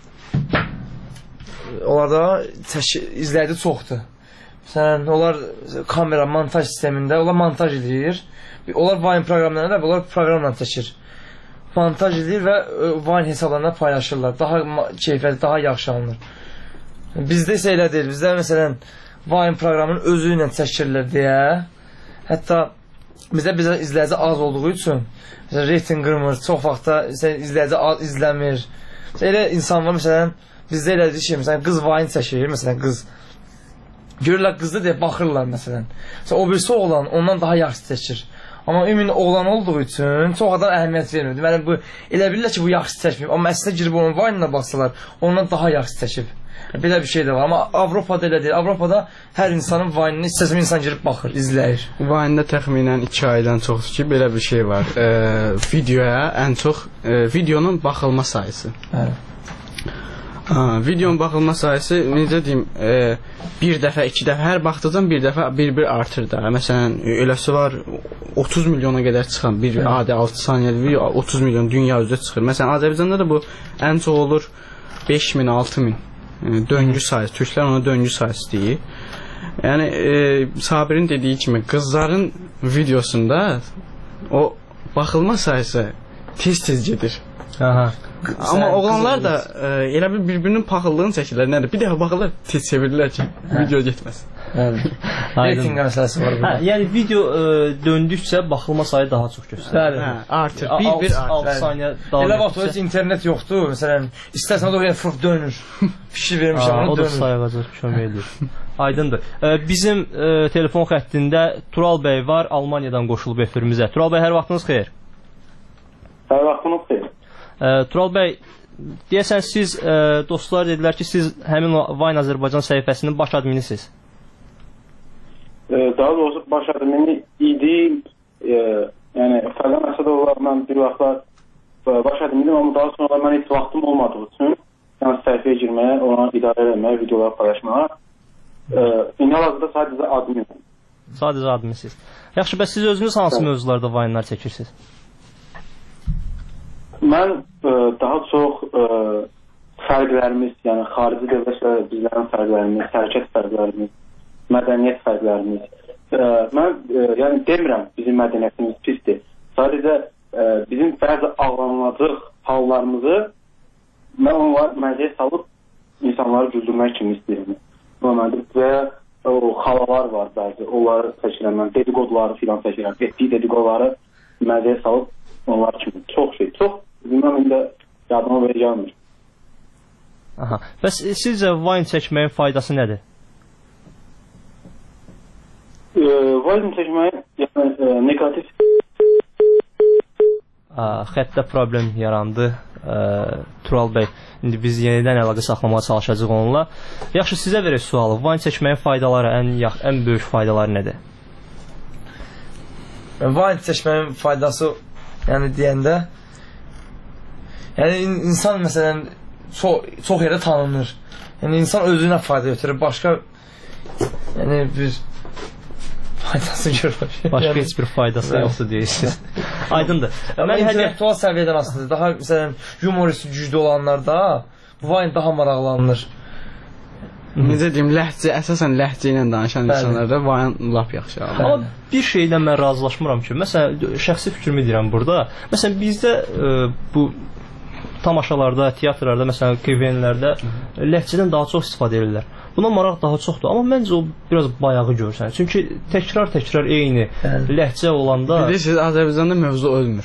onlarda izləyici çoxdur. Məsələn, onlar kamera, montaj sistemində, onlar montaj edir. Onlar Vine proqramlarında və onlar proqramla çəkir. Montaj edir və Vine hesablarına paylaşırlar. Daha keyfiyyətli, daha yaxşı alınır. Bizdə isə elə deyil. Bizdə məsələn Vine proqramının özü ilə çəkirlər deyə. Hətta bizdə bizə izləyici az olduğu üçün məsələn, reyting qırmır, çox vaxtda izləyici az izləmir. Elə insan var, məsələn, bizdə elə deyir ki, məsələn, qız Vine çəkir, məsələn, qız. Görürlər qızda deyə baxırlar, məsələn. Məsələn, o birisi oğlan ondan daha yaxşı çəkir. Amma ümumi oğlan olduğu üçün çox adam əhəmiyyət vermir. Deməli, bu, elə bilirlər ki, bu yaxşı çəkməyib. Amma əslində girib onun Vine-ına baxsalar, ondan daha yaxşı çəkib. Belə bir şey də var. Amma Avropada elə deyil. Avropada hər insanın Vine-ını istəsəm insan girib baxır, izləyir. Vine-də təxminən iki aydan çoxdur ki, belə bir şey var. E, videoya ən çox e, videonun baxılma sayısı. Bəli. Ha, videonun baxılma sayısı, necə deyim, e, bir dəfə, iki dəfə, hər baxdıqdan bir dəfə bir-bir artır da. Məsələn, eləsi var, otuz milyona qədər çıxan, bir evet. adi altı saniyəli video, otuz milyon dünya üzrə çıxır. Məsələn, Azərbaycanda da bu ən çox olur beş min, altı min e, döngü sayısı, türklər ona döngü sayısı deyir. Yəni, e, Sabirin dediyi kimi, qızların videosunda o baxılma sayısı tez-tez gedir. Aha. Amma oğlanlar da e, elə bir bir-birinin paxıllığını çəkirlər. Nədir? Bir dəfə baxırlar, tez çevirirlər ki, video getməsin. Reyting məsələsi var burada. Hə, yəni video e, döndükcə baxılma sayı daha çox göstərir. Hə, artır. Bir-bir altı saniyə davam. Elə vaxt heç internet yoxdur. Məsələn, istəsən o da fırf dönür. Fikir vermişəm, onu dönür. O da sayğacaq kömək edir. Aydındır. E, bizim e, telefon xəttində Tural bəy var, Almaniyadan qoşulub efirimizə. Tural bəy, hər vaxtınız xeyir. Hər vaxtınız xeyir. E, Tural bəy, deyəsən siz, e, dostlar dedilər ki, siz həmin Vine Azərbaycan səhifəsinin baş adminisiniz. E, daha doğrusu baş admini idim. E, yəni, Fərqan Əsədoğlu'la bir vaxtlar baş adminiydim, amma daha sonra mən heç vaxtım olmadığı üçün yəni, səhifəyə girməyə, ona idarə eləməyə, videolar paylaşmağa e, inanılmazda sadəcə adminim. Sadəcə adminsiniz. Yaxşı, bəs siz özünüz hansı evet. mövzularda Vine'lar çəkirsiniz? Mən e, daha çox e, fərqlərimiz, yəni xarici dövlətlərlə bizlərin fərqlərimiz, hərəkət fərqlərimiz, mədəniyyət fərqlərimiz. E, mən e, yəni demirəm bizim mədəniyyətimiz pisdir. Sadəcə e, bizim bəzi ağlanılacaq hallarımızı mən onları məzəyə salıb insanları güldürmək kimi istəyirəm. Və o xalalar var bəzi, onları çəkirəm, mən dedikoduları filan çəkirəm, etdiyi dedikoduları məzəyə salıb onlar kimi çox şey, çox bilməm indi yadıma belə gəlmir. Aha. Bəs sizcə Vine çəkməyin faydası nədir? E, Vine çəkməyin yəni, e, negativ A, xəttdə problem yarandı. E, Tural bəy, indi biz yenidən əlaqə saxlamağa çalışacağıq onunla. Yaxşı, sizə verək sualı. Vine çəkməyin faydaları, ən, yax, ən böyük faydaları nədir? Vine çəkməyin faydası yəni deyəndə yəni insan məsələn çox, çox yerdə tanınır. Yəni insan özünə fayda götürür. Başqa yəni bir faydası görür. Başqa yəni, heç bir faydası yoxdur deyirsiniz. Aydındır. Mən intellektual səviyyədən aslında daha məsələn humorist güclü olanlarda Vine daha maraqlanır. Necə deyim, ləhcə, əsasən ləhcə ilə danışan Bəli. insanlarda Vine lap yaxşı. Amma bir şeylə mən razılaşmıram ki, məsələn, şəxsi fikrimi deyirəm burada. Məsələn, bizdə e, bu tamaşalarda, teatrlarda, məsələn, K V N-lərdə ləhcədən daha çox istifadə edirlər. Buna maraq daha çoxdur, amma məncə o biraz bayağı görsənir. Çünki təkrar-təkrar eyni Bəli. ləhcə olanda... Bilirsiniz, Azərbaycanda mövzu ölmür.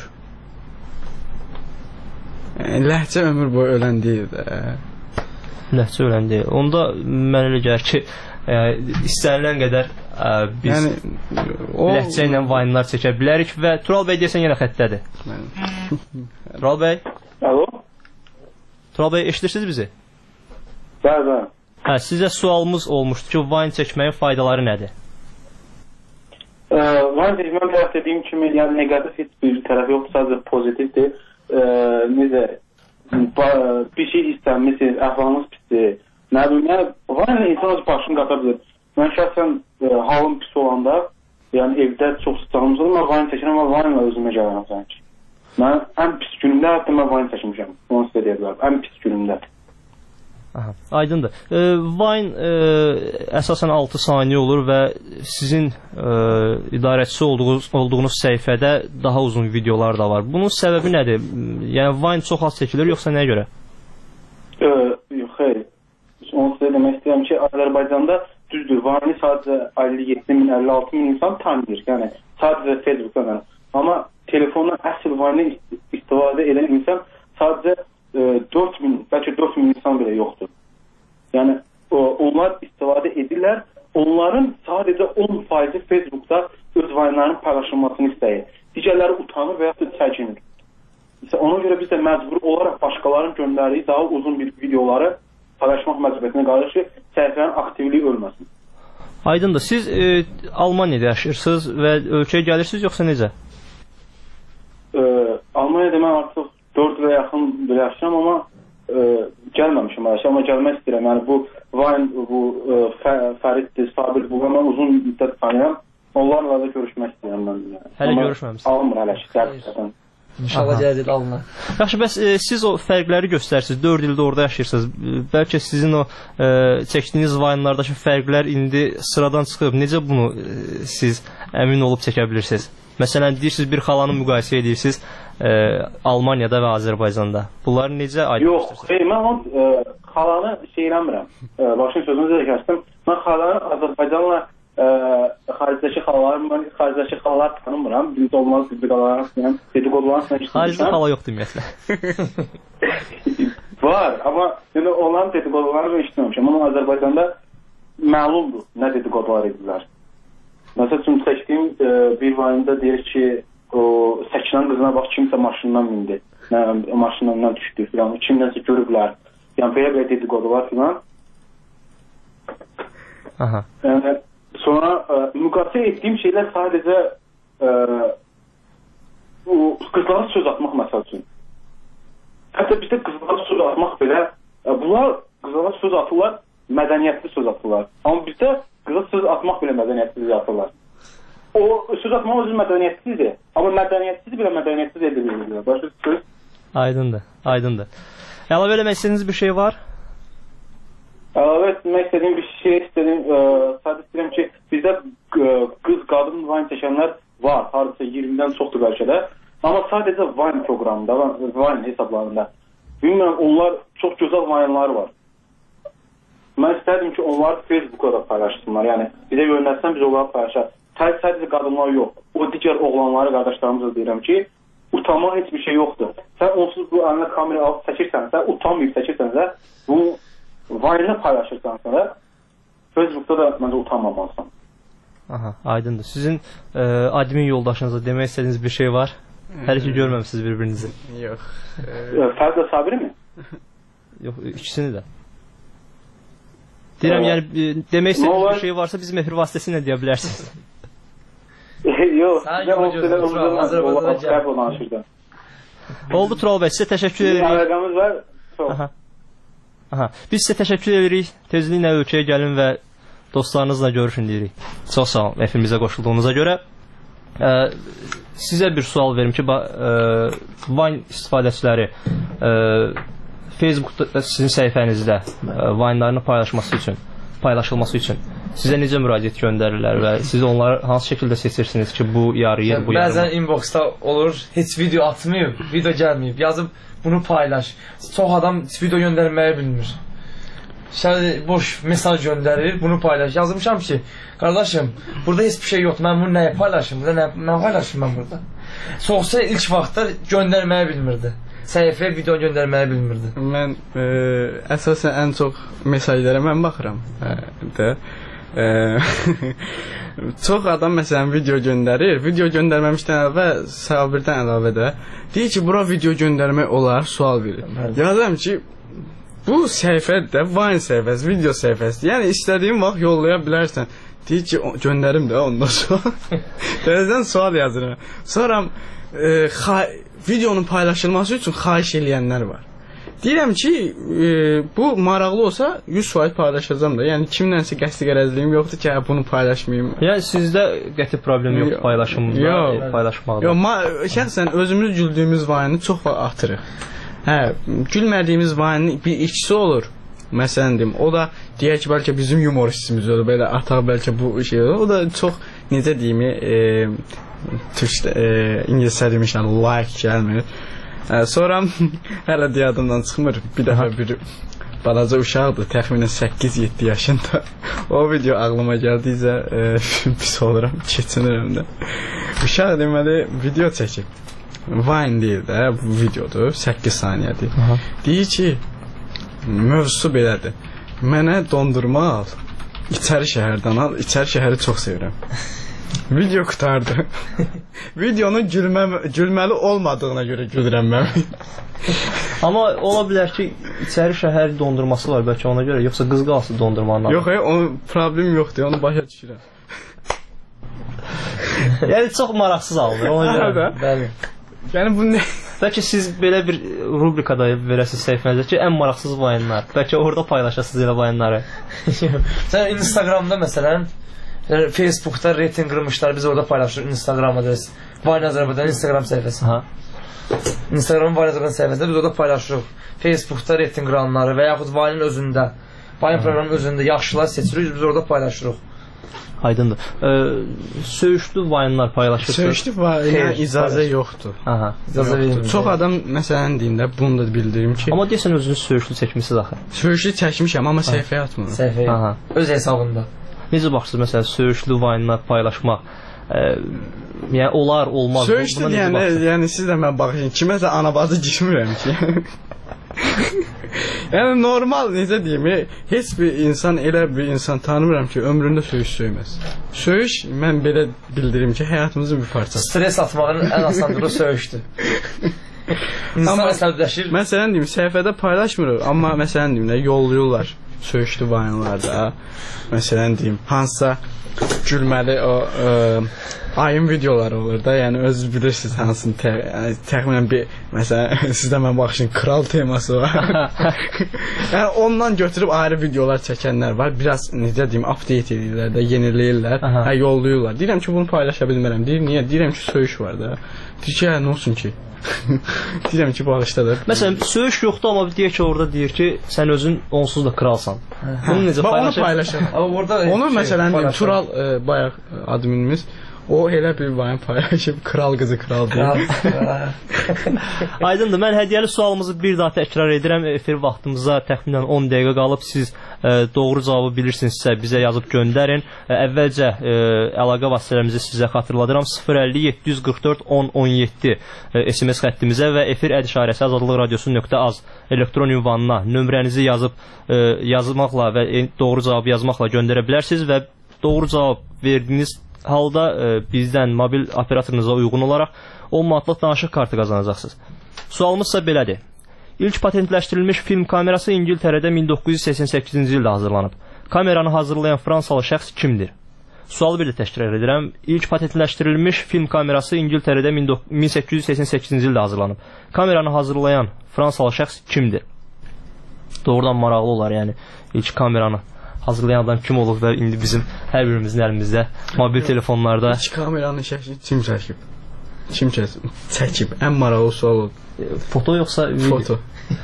Ləhcə ömür boyu ölən deyil də. Ləhcə ölən deyil. Onda mən elə gəlir ki, e, istənilən qədər e, biz yəni, o... ləhcə ilə Vine'lar çəkə bilərik və Tural bəy deyəsən yenə xəttədir. Tural bəy? Alo? Tural bəy, eşidirsiniz bizi? Bəli, bəli. Hə, sizə sualımız olmuşdu ki, Vine çəkməyin faydaları nədir? E, Vine çəkməyin tərəf dediyim kimi, yəni negativ heç bir tərəf yoxdur, sadəcə pozitivdir. E, necə? Bir şey istənmişsiniz, əhvalınız pisdir. Nə bilim, yəni, Vine insan öz başını qata bilir. Mən şəxsən e, halım pis olanda, yəni evdə çox sıcağımız olur, mən Vine çəkirəm, amma Vine ilə özümə gəlirəm sanki. Mən ən pis günümdə hətta mən Vine çəkmişəm. Onu sizə deyə bilərəm. Ən pis günümdə. Aha, aydındır. E, Vine e, əsasən altı saniyə olur və sizin e, idarəçisi olduğunuz, olduğunuz səhifədə daha uzun videolar da var. Bunun səbəbi nədir? Yəni Vine çox az çəkilir, yoxsa nəyə görə? E, yox, xeyr. Onu sizə demək istəyirəm ki, Azərbaycanda düzdür, Vine'i sadəcə əlli yeddi min, əlli altı min insan tanıyır. Yəni, sadəcə Facebook'dan. Amma telefondan əsl Vine'i istifadə edən insan sadəcə dörd min, bəlkə dörd min insan belə yoxdur. Yəni, o, onlar istifadə edirlər. Onların sadəcə on faizi Facebook'da öz Vine'larının paylaşılmasını istəyir. Digərləri utanır və yaxud da çəkinir. İşte ona görə biz də məcbur olaraq başqalarının göndərdiyi daha uzun bir videoları paylaşmaq məcburiyyətinə qalır ki, səhifənin aktivliyi ölməsin. Aydındır. Siz e, Almaniyada yaşayırsınız və ölkəyə gəlirsiniz, yoxsa necə? E, Almaniyada mən artıq dörd ilə yaxın belə yaşayıram, amma e, gəlməmişim arası, amma gəlmək istəyirəm. Yəni bu Vine, bu e, Fəriddir, Sabir, bu mən uzun müddət tanıyam. Onlarla da görüşmək istəyirəm mən. Yəni. Hələ görüşməmişsiniz? Almır hələ ki, dərsdən. İnşallah gələcək alına. Yaxşı, bəs e, siz o fərqləri göstərsiniz, dörd ildə orada yaşayırsınız. Bəlkə sizin o e, çəkdiyiniz Vine'lardakı fərqlər indi sıradan çıxıb. Necə bunu e, siz əmin olub çəkə bilirsiniz? Məsələn, deyirsiniz, bir xalanı müqayisə edirsiniz e, Almaniyada və Azərbaycanda. Bunları necə aydınlaşdırırsınız? Yox, xeyr, mən o e, xalanı şey eləmirəm. E, başın sözünüzü də kəsdim. Mən xalanı Azərbaycanla e, xaricdəki xalaları, mən xaricdəki xalalar tanımıram. Bizdə olmaz, bizdə qalalarını, dedikodularını işləmişəm. Xaricdə xala yoxdur ümumiyyətlə. Var, amma yəni, onların dedikodularını işləmişəm. Onun Azərbaycanda məlumdur nə dedikodular edirlər. Məsəl üçün çəkdiyim e, bir Vine'da deyir ki, o Səkinən qızına bax, kimsə maşından mindi, nə, maşından düşdü filan, kimdənsə görüblər. Yəni belə belə dedikodular filan. Aha. Yəni, sonra e, müqayisə etdiyim şeylər sadəcə e, o qızlara söz atmaq məsəl üçün. Hətta bizdə qızlara söz atmaq belə, e, bunlar qızlara söz atırlar, mədəniyyətli söz atırlar. Amma bizdə qıza söz atmaq belə mədəniyyətsiz atırlar. O söz atmaq özü mədəniyyətsizdir. Amma mədəniyyətsiz belə mədəniyyətsiz edilir. Başqa söz? Aydındır, aydındır. Əlavə eləmək istədiyiniz bir şey var? Əlavə etmək istədiyim bir şey istədim. E, sadəcə istəyirəm ki, bizdə e, qız, qadın Vine çəkənlər var. Hardasa iyirmidən çoxdur bəlkə də. Amma sadəcə Vine proqramında, Vine hesablarında. Bilmirəm, onlar çox gözəl Vine'lar var. Mən istərdim ki, onları Facebook'a da paylaşsınlar. Yəni, bizə yönəlsən biz onları paylaşaq. Sadəcə qadınlar yox. O digər oğlanları, qardaşlarımıza deyirəm ki, utanmaq heç bir şey yoxdur. Sən onsuz bu əlinə kamera alıb çəkirsənsə, utanmayıb çəkirsənsə, bunu Vine'lə paylaşırsansə da, Facebook'da da məncə utanmamalısan. Aha, aydındır. Sizin e, admin yoldaşınıza demək istədiyiniz bir şey var? Hələ ki görməmişsiniz bir-birinizi. Yox. E, Fərd və Sabiri mi? Yox, ikisini də. Deyirəm, yəni demək istədiyiniz bir şey varsa bizim efir vasitəsilə deyə bilərsiniz. Yox, sizə o sizə uzun Skype danışırdım. Oldu Tural bəy, sizə təşəkkür edirik. Əlaqəmiz var. Aha. Aha. Biz sizə təşəkkür edirik. Tezliklə ölkəyə gəlin və dostlarınızla görüşün deyirik. Çox sağ olun efirimizə qoşulduğunuza görə. Ə, sizə bir sual verim ki, ə, Vine istifadəçiləri ə, Facebookda sizin səhifənizdə Vine'larını paylaşması üçün, paylaşılması üçün sizə necə müraciət göndərirlər və siz onları hansı şəkildə seçirsiniz ki, bu yarıyır, bu yarımır? Bəzən inboxda olur, heç video atmayıb, video gəlməyib, yazıb bunu paylaş. Çox adam video göndərməyi bilmir. Şədə boş mesaj göndərir, bunu paylaş. Yazmışam ki, qardaşım, burada heç bir şey yoxdur, mən bunu nəyə paylaşım, burada nə, nə paylaşım mən burada? Çoxsa ilk vaxtda göndərməyi bilmirdi. Səhifəyə video göndərməyi bilmirdi. Mən e, əsasən ən çox mesajlara mən baxıram. E, də. E, çox adam məsələn video göndərir. Video göndərməmişdən əvvəl Sabirdən əlavə də deyir ki, bura video göndərmək olar, sual verir. Yazıram ki, bu səhifədə Vine səhifəsi, video səhifəsi. Yəni istədiyin vaxt yollaya bilərsən. Deyir ki, göndərim də ondan sonra. Təzədən sual yazıram. Sonra e, videonun paylaşılması üçün xahiş eləyənlər var. Deyirəm ki, e, bu maraqlı olsa yüz faiz paylaşacağam da. Yəni kimlənsə qəsdi qərəzliyim yoxdur ki, bunu paylaşmayım. Yəni sizdə qəti problem yoxdur paylaşımda, yox, paylaşmaqda. Yox, şəxsən özümüz güldüyümüz vayını çox vaxt atırıq. Hə, gülmədiyimiz vayının bir ikisi olur. Məsələn deyim, o da deyək ki, bəlkə bizim humoristimiz olur, belə ataq bəlkə bu şey olur. O da çox, necə deyim, e, türkdə, e, ingiliscə demişəm, like gəlmir. E, sonra hələ deyadımdan çıxmır, bir dəfə bir balaca uşaqdır, təxminən səkkiz yeddi yaşında. O video ağlıma gəldiyicə e, pis oluram, keçinirəm də. Uşaq deməli video çəkib. Vine deyil də, bu videodur, səkkiz saniyədir. Deyir ki, mövzusu belədir. Mənə dondurma al, içəri şəhərdən al, içəri şəhəri çox sevirəm. Video qutardı. Videonun gülmə, gülməli olmadığına görə gülürəm mən. Amma ola bilər ki, içəri şəhər dondurması var bəlkə ona görə, yoxsa qız qalsı dondurmanın. Yox, e, onun problem yoxdur, onu başa düşürəm. Yəni çox maraqsız alınır, ona görə. Bəli. Yəni bu nə? Bəlkə siz belə bir rubrikada verəsiniz səhifənizdə ki, ən maraqsız vayınlar. Bəlkə orada paylaşasınız elə vayınları. Sən Instagramda məsələn, Facebookda reyting qırmışlar, biz orada paylaşırıq Instagram adresi. Vayın Azərbaycan Instagram səhifəsi. Instagram Vayın Azərbaycan səhifəsində biz orada paylaşırıq. Facebookda reyting qıranları və yaxud Vayının özündə, Vayın proqramının özündə yaxşılar seçirik, biz orada paylaşırıq. Aydındır. Ee, söyüşlü vayınlar paylaşırsınız. Söyüşlü vayına icazə yoxdur. Aha. İcazə verilmir. Çox adam məsələn deyində bunu da bildirim ki. Amma deyəsən özünüz söyüşlü çəkmisiniz axı. Söyüşlü çəkmişəm amma səhifəyə atmıram. Səhifəyə. Aha. Öz hesabında. Necə baxırsınız məsələn söyüşlü vayınlar paylaşmaq? E, yəni olar, olmaz. Söyüşlü yəni, yəni siz də mən baxın, kiməsə anabazı girmirəm ki. Yəni normal, necə deyim, heç bir insan, elə bir insan tanımıram ki, ömründə söyüş söyməz. Söyüş, mən belə bildirim ki, həyatımızın bir parçası. Stres atmağın ən asanlığı söyüşdür. İnsan əsəbləşir. Məsələn deyim, səhifədə paylaşmırıq, amma məsələn deyim, yollayırlar söyüşlü vayınlarda. Məsələn deyim, hansısa gülməli o ə, ayın videoları olur da, yəni özünüz bilirsiniz hansını, tə, yəni, təxminən bir, məsələn, sizdə mən baxışın, kral teması var. Yəni ondan götürüb ayrı videolar çəkənlər var, biraz, necə deyim, update edirlər də, yeniləyirlər, hə, yollayırlar. Deyirəm ki, bunu paylaşa bilmərəm, deyir, niyə? Deyirəm ki, söyüş var da. Deyir ki, hə, nə olsun ki? Deyirəm ki, bağışdadır. Məsələn, söyüş yoxdur, amma deyək ki, orada deyir ki, sən özün onsuz da kralsan. Bunu necə paylaşır? Onu paylaşır. Onu məsələn, Tural, e, bayaq adminimiz, o elə bir vayın paylaşıb, kral qızı kral deyil. Aydındır, mən hədiyyəli sualımızı bir daha təkrar edirəm. Efir vaxtımıza təxminən on dəqiqə qalıb. Siz e, doğru cavabı bilirsinizsə bizə yazıb göndərin. E, əvvəlcə e, əlaqə vasitələrimizi sizə xatırladıram. sıfır əlli yeddi yüz qırx dörd on on yeddi e, S M S xəttimizə və efir əd işarəsi azadlıq radiosu nöqtə az elektron ünvanına nömrənizi yazıb e, yazmaqla və e, doğru cavabı yazmaqla göndərə bilərsiniz və doğru cavab verdiyiniz halda e, bizdən mobil operatorunuza uyğun olaraq on manatlıq danışıq kartı qazanacaqsınız. Sualımız isə belədir. İlk patentləşdirilmiş film kamerası İngiltərədə min doqquz yüz səksən səkkizinci ildə hazırlanıb. Kameranı hazırlayan Fransalı şəxs kimdir? Sualı bir də təkrar edirəm. İlk patentləşdirilmiş film kamerası İngiltərədə min səkkiz yüz səksən səkkizinci ildə hazırlanıb. Kameranı hazırlayan Fransalı şəxs kimdir? Doğrudan maraqlı olar, yəni ilk kameranı hazırlayan adam kim olub və indi bizim hər birimizin əlimizdə mobil telefonlarda. İlk kameranın şəkli kim çəkib? Kim çəkib? Ən maraqlı sual oldu. Foto yoxsa video? Foto.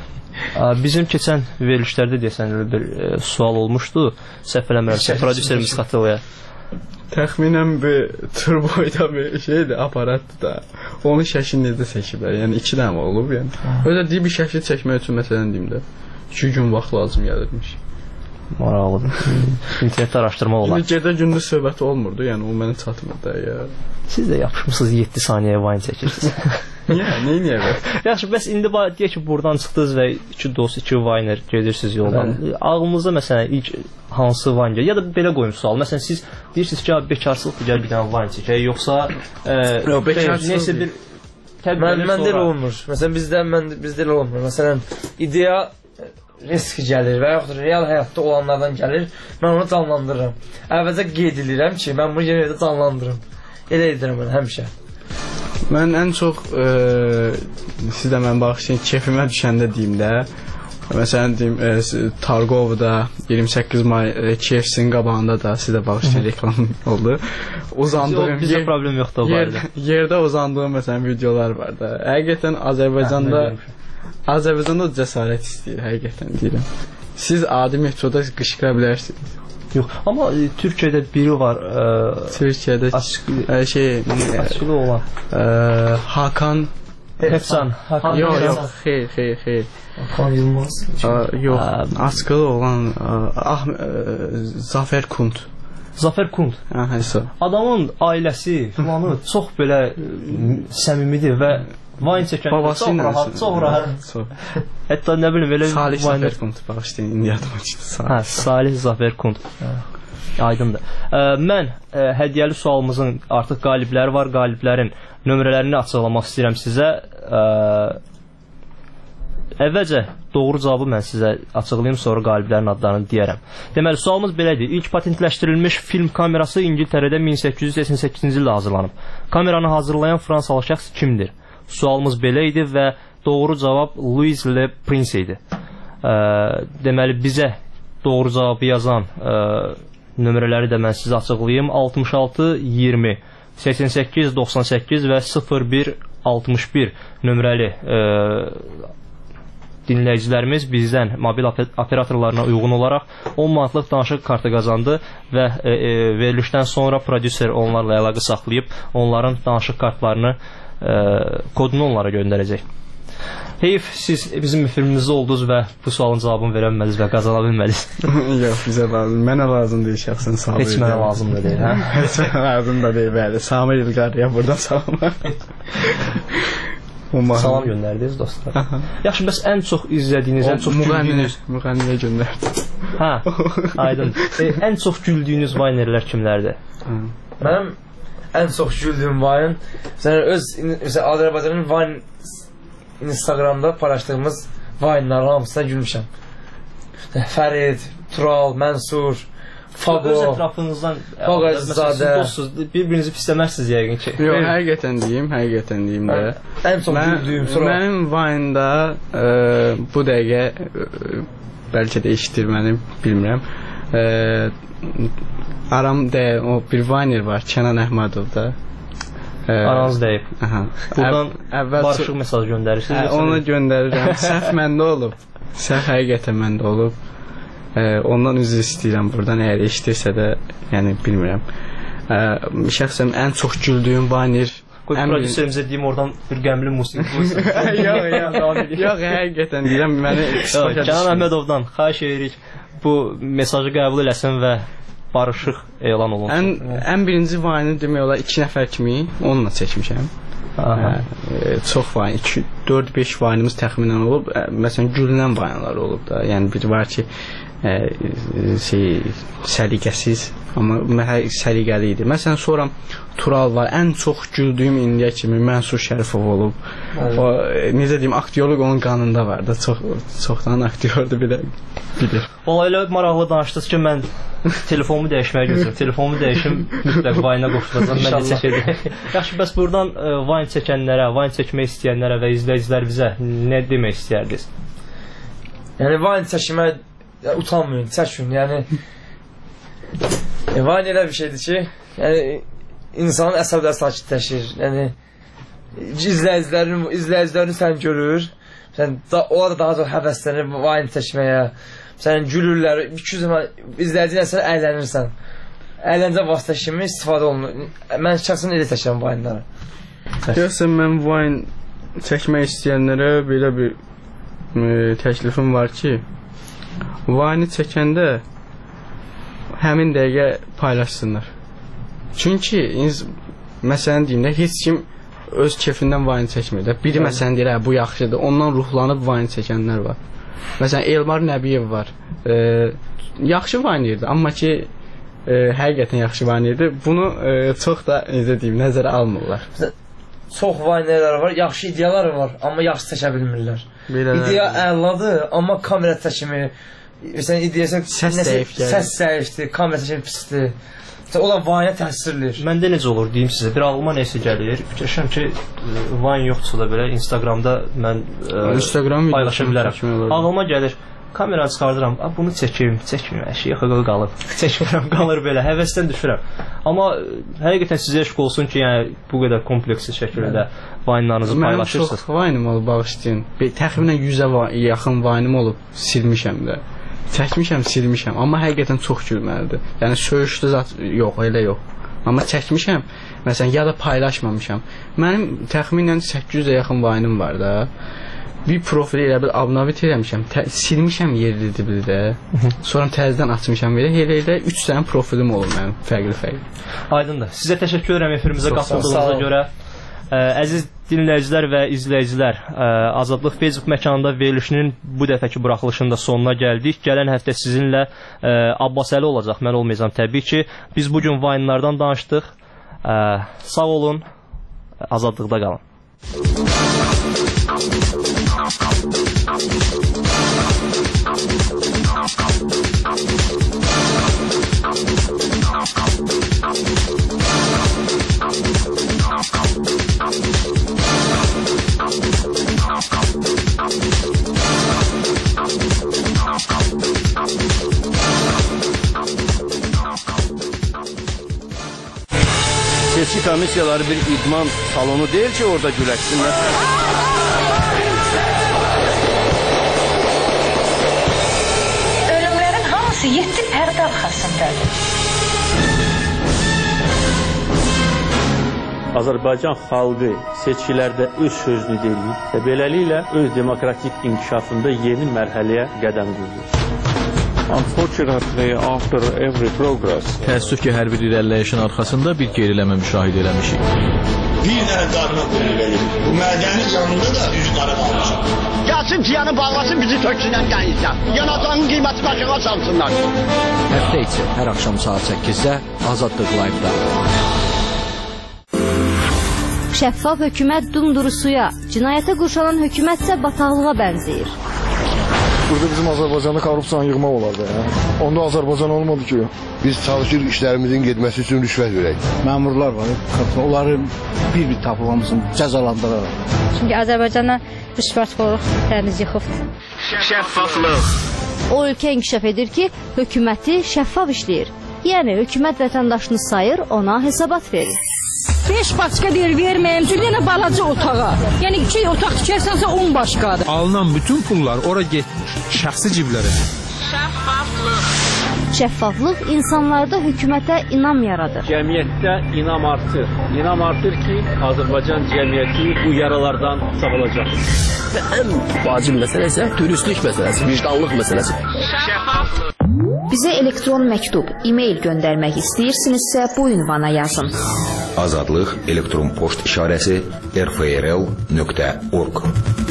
Bizim keçən verilişlərdə deyəsən bir e, sual olmuşdu. Səhv eləmirəmsə, prodüserimiz xatırlayır. Təxminən bir turboyda bir şeydir, aparatdır da. Onun şəklini necə çəkiblər? Yəni iki dənə olub, yəni. Öyle deyib bir şəkli çəkmək üçün məsələn deyim də. iki gün vaxt lazım gəlirmiş. Maraqlıdır. İnternetdə araşdırma olar. İndi gecə gündüz söhbəti olmurdu, yəni o mənə çatmırdı ya. Siz də yapışmısınız yeddi saniyəyə vayın çəkirsiniz. Niyə? Neyi niyə bəs? Yaxşı, bəs indi deyək ki, buradan çıxdınız və iki dost, iki vayner gedirsiniz yoldan. Ağlınızda məsələn ilk hansı vayn gəlir? Ya da belə qoyum sual. Məsələn siz deyirsiniz ki, bekarsılıqdır, gəl bir dənə vayn çəkək, yoxsa neysə bir Mən mən də elə olmur. Məsələn bizdə mən bizdə elə olmur. Məsələn ideya risk gəlir və yaxud real həyatda olanlardan gəlir. Mən onu canlandırıram. Əvvəlcə qeyd edirəm ki, mən bunu yenə də canlandırım. Elə edirəm mən həmişə. Mən ən çox e, siz də mən bağışlayın, keyfimə düşəndə deyim də. Məsələn deyim, e, Targovda iyirmi səkkiz may e, K F C-nin qabağında da siz də bağışlayın reklam oldu. Uzandığım bizə yer, problem yoxdur o yer, yerdə uzandığım məsələn videolar var da. Həqiqətən Azərbaycanda Azərbaycanda cəsarət istəyir, həqiqətən deyirəm. Siz adi metroda qışqıra bilərsiniz. Yox, amma e, Türkiyədə biri var. E, Türkiyədə açıq, e, şey açıqlı olan. E, Hakan Hefsan. Hakan. Yox, yox, xeyr, xeyr, xeyr. Hakan Yılmaz. Yox, açıqlı olan ah Zafer Kunt. Zafer Kunt. Hə, həsə. Adamın ailəsi filanı çox belə səmimidir və Vine çəkəndə çox rahat, çox rahat. Hətta nə bilim elə Salih Zafer Kunt bağışlayın, indi yadıma çıxdı. Hə, Salih Zafer Kunt. Aydındır. Ə, mən ə, hədiyyəli sualımızın artıq qalibləri var. Qaliblərin nömrələrini açıqlamaq istəyirəm sizə. Ə, əvvəlcə doğru cavabı mən sizə açıqlayım, sonra qaliblərin adlarını deyərəm. Deməli, sualımız belədir. İlk patentləşdirilmiş film kamerası İngiltərədə min səkkiz yüz səksən səkkizinci ildə hazırlanıb. Kameranı hazırlayan Fransalı şəxs kimdir? Sualımız belə idi və doğru cavab Louis Le Prince idi. Ə, deməli, bizə doğru cavabı yazan ə, nömrələri də mən sizə açıqlayayım. altmış altı iyirmi səksən səkkiz doxsan səkkiz və sıfır bir altmış bir nömrəli ə, dinləyicilərimiz bizdən mobil operatorlarına uyğun olaraq on manatlıq danışıq kartı qazandı və e, e, verilişdən sonra prodüser onlarla əlaqə saxlayıb onların danışıq kartlarını e, kodunu onlara göndərəcək. Heyf, siz bizim filmimizdə oldunuz və bu sualın cavabını verə bilmədiniz və qazana bilmədiniz. Yox, bizə lazım. Mənə lazım deyil şəxsən. Heç mənə lazım da deyil, hə? Heç mənə lazım da deyil, bəli. Samir İlqarıya buradan salamlar. Salam göndərdiniz dostlar. Yaxşı, bəs ən çox izlədiyiniz, ən çox güldüyünüz... Müğənniyə göndərdim. Hə, aydın. E, ən çox güldüyünüz vaynerlər kimlərdir? Mənim ən çox güldüyüm vayn, öz Azərbaycanın vayn Instagramda paylaşdığımız vaynların hamısına gülmüşəm. Fərid, Tural, Mənsur, Fago, öz ətrafınızdan dostsuz, bir-birinizi pisləməzsiniz yəqin ki. Yox, həqiqətən deyim, həqiqətən deyim də. Ən çox güldüyüm sonra. Mənim Vine-da e, bu dəqiqə e, bəlkə də eşitir mənim, bilmirəm. E, aram deyil, o bir Viner var, Kənan Əhmədov da. E, Aranız deyib. Buradan əvvəl barışıq mesaj göndərirsiniz. Hə, onu göndərirəm. Səhv məndə olub. Səhv həqiqətən məndə olub. Ə, ondan üzr istəyirəm buradan, əgər eşidirsə də, yəni bilmirəm. Ə, şəxsən ən çox güldüyüm Vayner... Qoy prodüserimizə deyim, oradan bir qəmli musiqi qoysun. Yox, yox, yox, həqiqətən deyirəm, məni... Kənan Əhmədovdan xahiş edirik, bu mesajı qəbul eləsin və barışıq elan olunsun. Ən, ən birinci Vayner demək olar iki nəfər kimi onunla çəkmişəm. Hə, çox Vayner, dörd beş Vaynerimiz təxminən olub, məsələn, gülünən Vaynerlar olub da, yəni bir var ki, Ə, şey, səliqəsiz, amma səliqəli idi. Məsələn, sonra Tural var, ən çox güldüyüm indiyə kimi Mənsur Şərifov olub. O, necə deyim, aktyorluq onun qanında var da, çox, çoxdan aktyordur, bir də bilir. Olayla maraqlı danışdınız ki, mən telefonumu dəyişməyə gözləyirəm. Telefonumu dəyişim, mütləq Vine-a qoşulacam, mən neçə şeydir. Yaxşı, bəs buradan ə, Vine çəkənlərə, Vine çəkmək istəyənlərə və izləyicilərimizə nə demək istəyərdiniz? Yəni, Vine çəkmək utanmayın, çəkin, yəni e, Vine elə bir şeydir ki, yəni insanın əsəbləri sakitləşir, yəni izləyicilərin, izləyicilərini sən görür, sən, da, onlar da daha çox həvəslənir Vine çəkməyə, sən gülürlər, iki yüz izləyicilər sən əylənirsən, əyləncə vasitə kimi istifadə olunur. Mən şəxsən elə çəkirəm Vine-ları. Görsən, mən Vine çəkmək istəyənlərə belə bir e, təklifim var ki, Vine çəkəndə həmin dəqiqə paylaşsınlar. Çünki məsələn deyim də, heç kim öz kefindən Vine çəkmir də. Biri məsələn deyir, bu yaxşıdır, ondan ruhlanıb Vine çəkənlər var. Məsələn, Elmar Nəbiyev var. E, yaxşı Vine'dir, amma ki e, həqiqətən yaxşı Vine'dir. Bunu e, çox da necə deyim, nəzərə almırlar. Çox Vine'lər var, yaxşı ideyalar var, amma yaxşı çəkə bilmirlər. İdeya əladır, amma kamera çəkimi, məsələn, ideyası səs zəifdir, səs zəifdir, kamera çəkimi pisdir. Onlar Vine-ə təsir eləyir. Məndə necə olur deyim sizə, bir ağlıma nəsə gəlir. Fikirləşirəm ki, Vine yoxdursa da belə Instagramda mən Instagram paylaşa bilərəm. Ağlıma gəlir, kameranı çıxardıram, bunu çəkim, çəkmirəm, əşi yaxı qalıb, çəkmirəm, qalır belə, həvəsdən düşürəm. Amma həqiqətən sizə eşq olsun ki, yəni bu qədər kompleksli şəkildə Vine-larınızı paylaşırsınız. Mənim çox Vine-im olub, bağışlayın. Təxminən yüzə yaxın Vine-im olub, silmişəm də. Çəkmişəm, silmişəm, amma həqiqətən çox gülməlidir. Yəni söyüşdə zat yox, elə yox. Amma çəkmişəm, məsələn, ya da paylaşmamışam. Mənim təxminən səkkiz yüzə yaxın Vine-im var da. Bir profili elə bil abunavit eləmişəm, silmişəm yerlidir bir də. Sonra təzədən açmışam belə, elə elə üç dənə profilim olur mənim, fərqli-fərqli. Aydındır. Sizə təşəkkür edirəm efirimizə qatıldığınıza görə. Ə, əziz dinləyicilər və izləyicilər, ə, Azadlıq Facebook məkanında verilişinin bu dəfəki buraxılışında sonuna gəldik. Gələn həftə sizinlə ə, Abbasəli olacaq, mən olmayacam təbii ki. Biz bugün Vine-lardan danışdıq. Ə, sağ olun, azadlıqda qalın. Seçki komissiyaları bir idman salonu deyil ki, orada güləşsinlər. Ölümlərin hamısı yeddi pərdə arxasındadır. Azərbaycan xalqı seçkilərdə öz sözünü deyir və beləliklə öz demokratik inkişafında yeni mərhələyə qədəm qoyur. Unfortunately, after every progress, təəssüf ki, hər bir irəliləyişin arxasında bir geriləmə müşahidə eləmişik. Bir dənə qarına pul verir. Bu mədəni canında da üç qarı qalmışıq. Gəlsin piyanı bağlasın, bizi töksünən qənizdən. Yanacağın qiyməti başına çalsınlar. Həftə içi, hər axşam saat səkkizdə Azadlıq Live-da. Şəffaf hökumət dumduru suya, cinayətə qurşanan hökumətsə bataqlığa bənzəyir. Burada bizim Azərbaycanda korrupsiyanı yığmaq olardı. Ya. Onda Azərbaycan olmadı ki. Biz çalışırıq işlərimizin getməsi üçün rüşvət verək. Məmurlar var, onları bir-bir tapılmamızın cəzalandıraraq. Çünki Azərbaycana rüşvətxorluq təmiz yıxıb. Şəffaflıq. O ölkə inkişaf edir ki, hökuməti şəffaf işləyir. Yəni, hökumət vətəndaşını sayır, ona hesabat verir. beş başqa deyir, verməyəm, çünki yenə balaca otağa. Yəni, iki otaq tikərsənsə on başqadır. Alınan bütün pullar ora getmir, şəxsi ciblərə. Şəffaflıq. Şəffaflıq insanlarda hökumətə inam yaradır. Cəmiyyətdə inam artır. İnam artır ki, Azərbaycan cəmiyyəti bu yaralardan sağolacaq. Və ən vacib məsələ isə dürüstlük məsələsi, vicdanlıq məsələsi. Şəffaflıq. Bizə elektron məktub, e-mail göndərmək istəyirsinizsə bu ünvana yazın. Azadlıq elektron poçt işarəsi r f r l nöqtə org.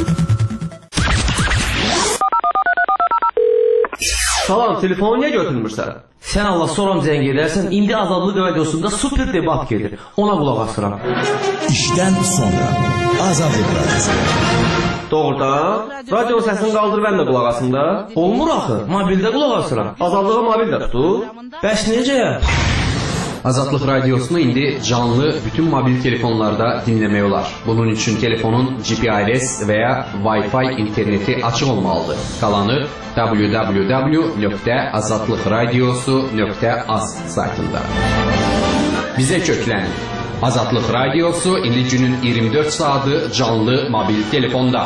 Salam, telefonu niyə götürmürsən? Sən Allah soram zəng edərsən, indi Azadlıq radiosunda super debat gedir. Ona qulaq asıram. İşdən sonra Azadlıq radiosu. Doğrudan, radio səsini qaldır mən də qulaq asım da. Olmur axı, mobildə qulaq asıram. Azadlığı mobildə tutur. Bəs necə? Azadlıq radiosunu indi canlı bütün mobil telefonlarda dinləmək olar. Bunun üçün telefonun G P R S və ya Wi-Fi interneti açıq olmalıdır. Qalanı w w w nöqtə azadlıqradiosu nöqtə az saytında. Bizə köklənin. Azadlıq radiosu indi günün iyirmi dörd saatı canlı mobil telefonda.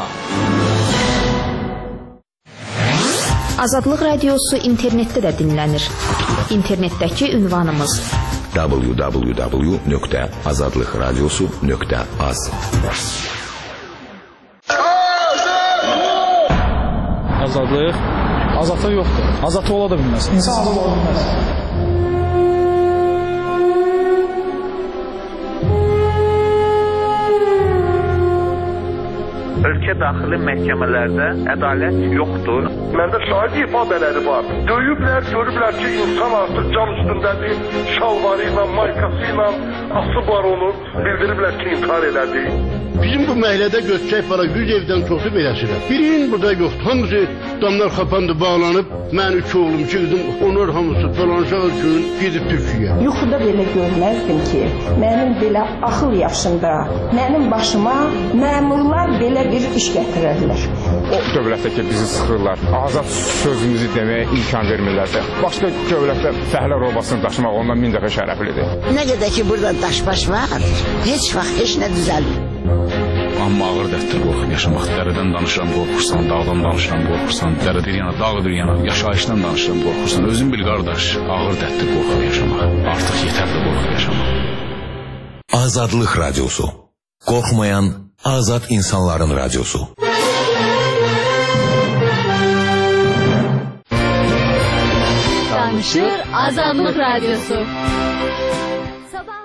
Azadlıq radiosu internetdə də dinlənir. İnternetdəki ünvanımız w w w nöqtə azadlıqradiosu nöqtə az. Azadlıq? Azadlıq yoxdur. Azadlıq ola da bilməz. İnsan azad ola bilməz. Ölkə daxili məhkəmələrdə ədalət yoxdur. Məndə şahid ifadələri var. Döyüblər, görüblər ki, insan artıq cam üstündədir, şalvarı ilə, maykası ilə asıblar onu, bildiriblər ki, intihar elədi. Bizim bu məhəllədə götürsək falan yüz evdən çoxu beləsidir. Birinin burada yoxdur. Hamısı damlar kapandı, bağlanıb. Mən üç oğlum, iki qızım, onlar hamısı falan şahı gün gidib Türkiyə. Yuxuda belə görməzdim ki, mənim belə axıl yaşında, mənim başıma məmurlar belə bir iş gətirərlər. O dövlətdə ki, bizi sıxırlar, azad sözümüzü deməyə imkan vermirlərsə, başqa dövlətdə fəhlə robasını daşımaq ondan min dəfə şərəflidir. Nə qədər ki, burada daş-baş var, heç vaxt heç nə düzəlmir. Amma ağır dərddir qorxub yaşamaq. Dərədən danışıram, qorxursan, dağdan danışıram, qorxursan, dərədir yana, dağdır yana, yaşayışdan danışıram, qorxursan. Özün bil qardaş, ağır dərddir qorxub yaşamaq. Artıq yetərdir qorxub yaşamaq. Azadlıq Radyosu. Qorxmayan azad insanların radyosu. Danışır Azadlıq Radyosu.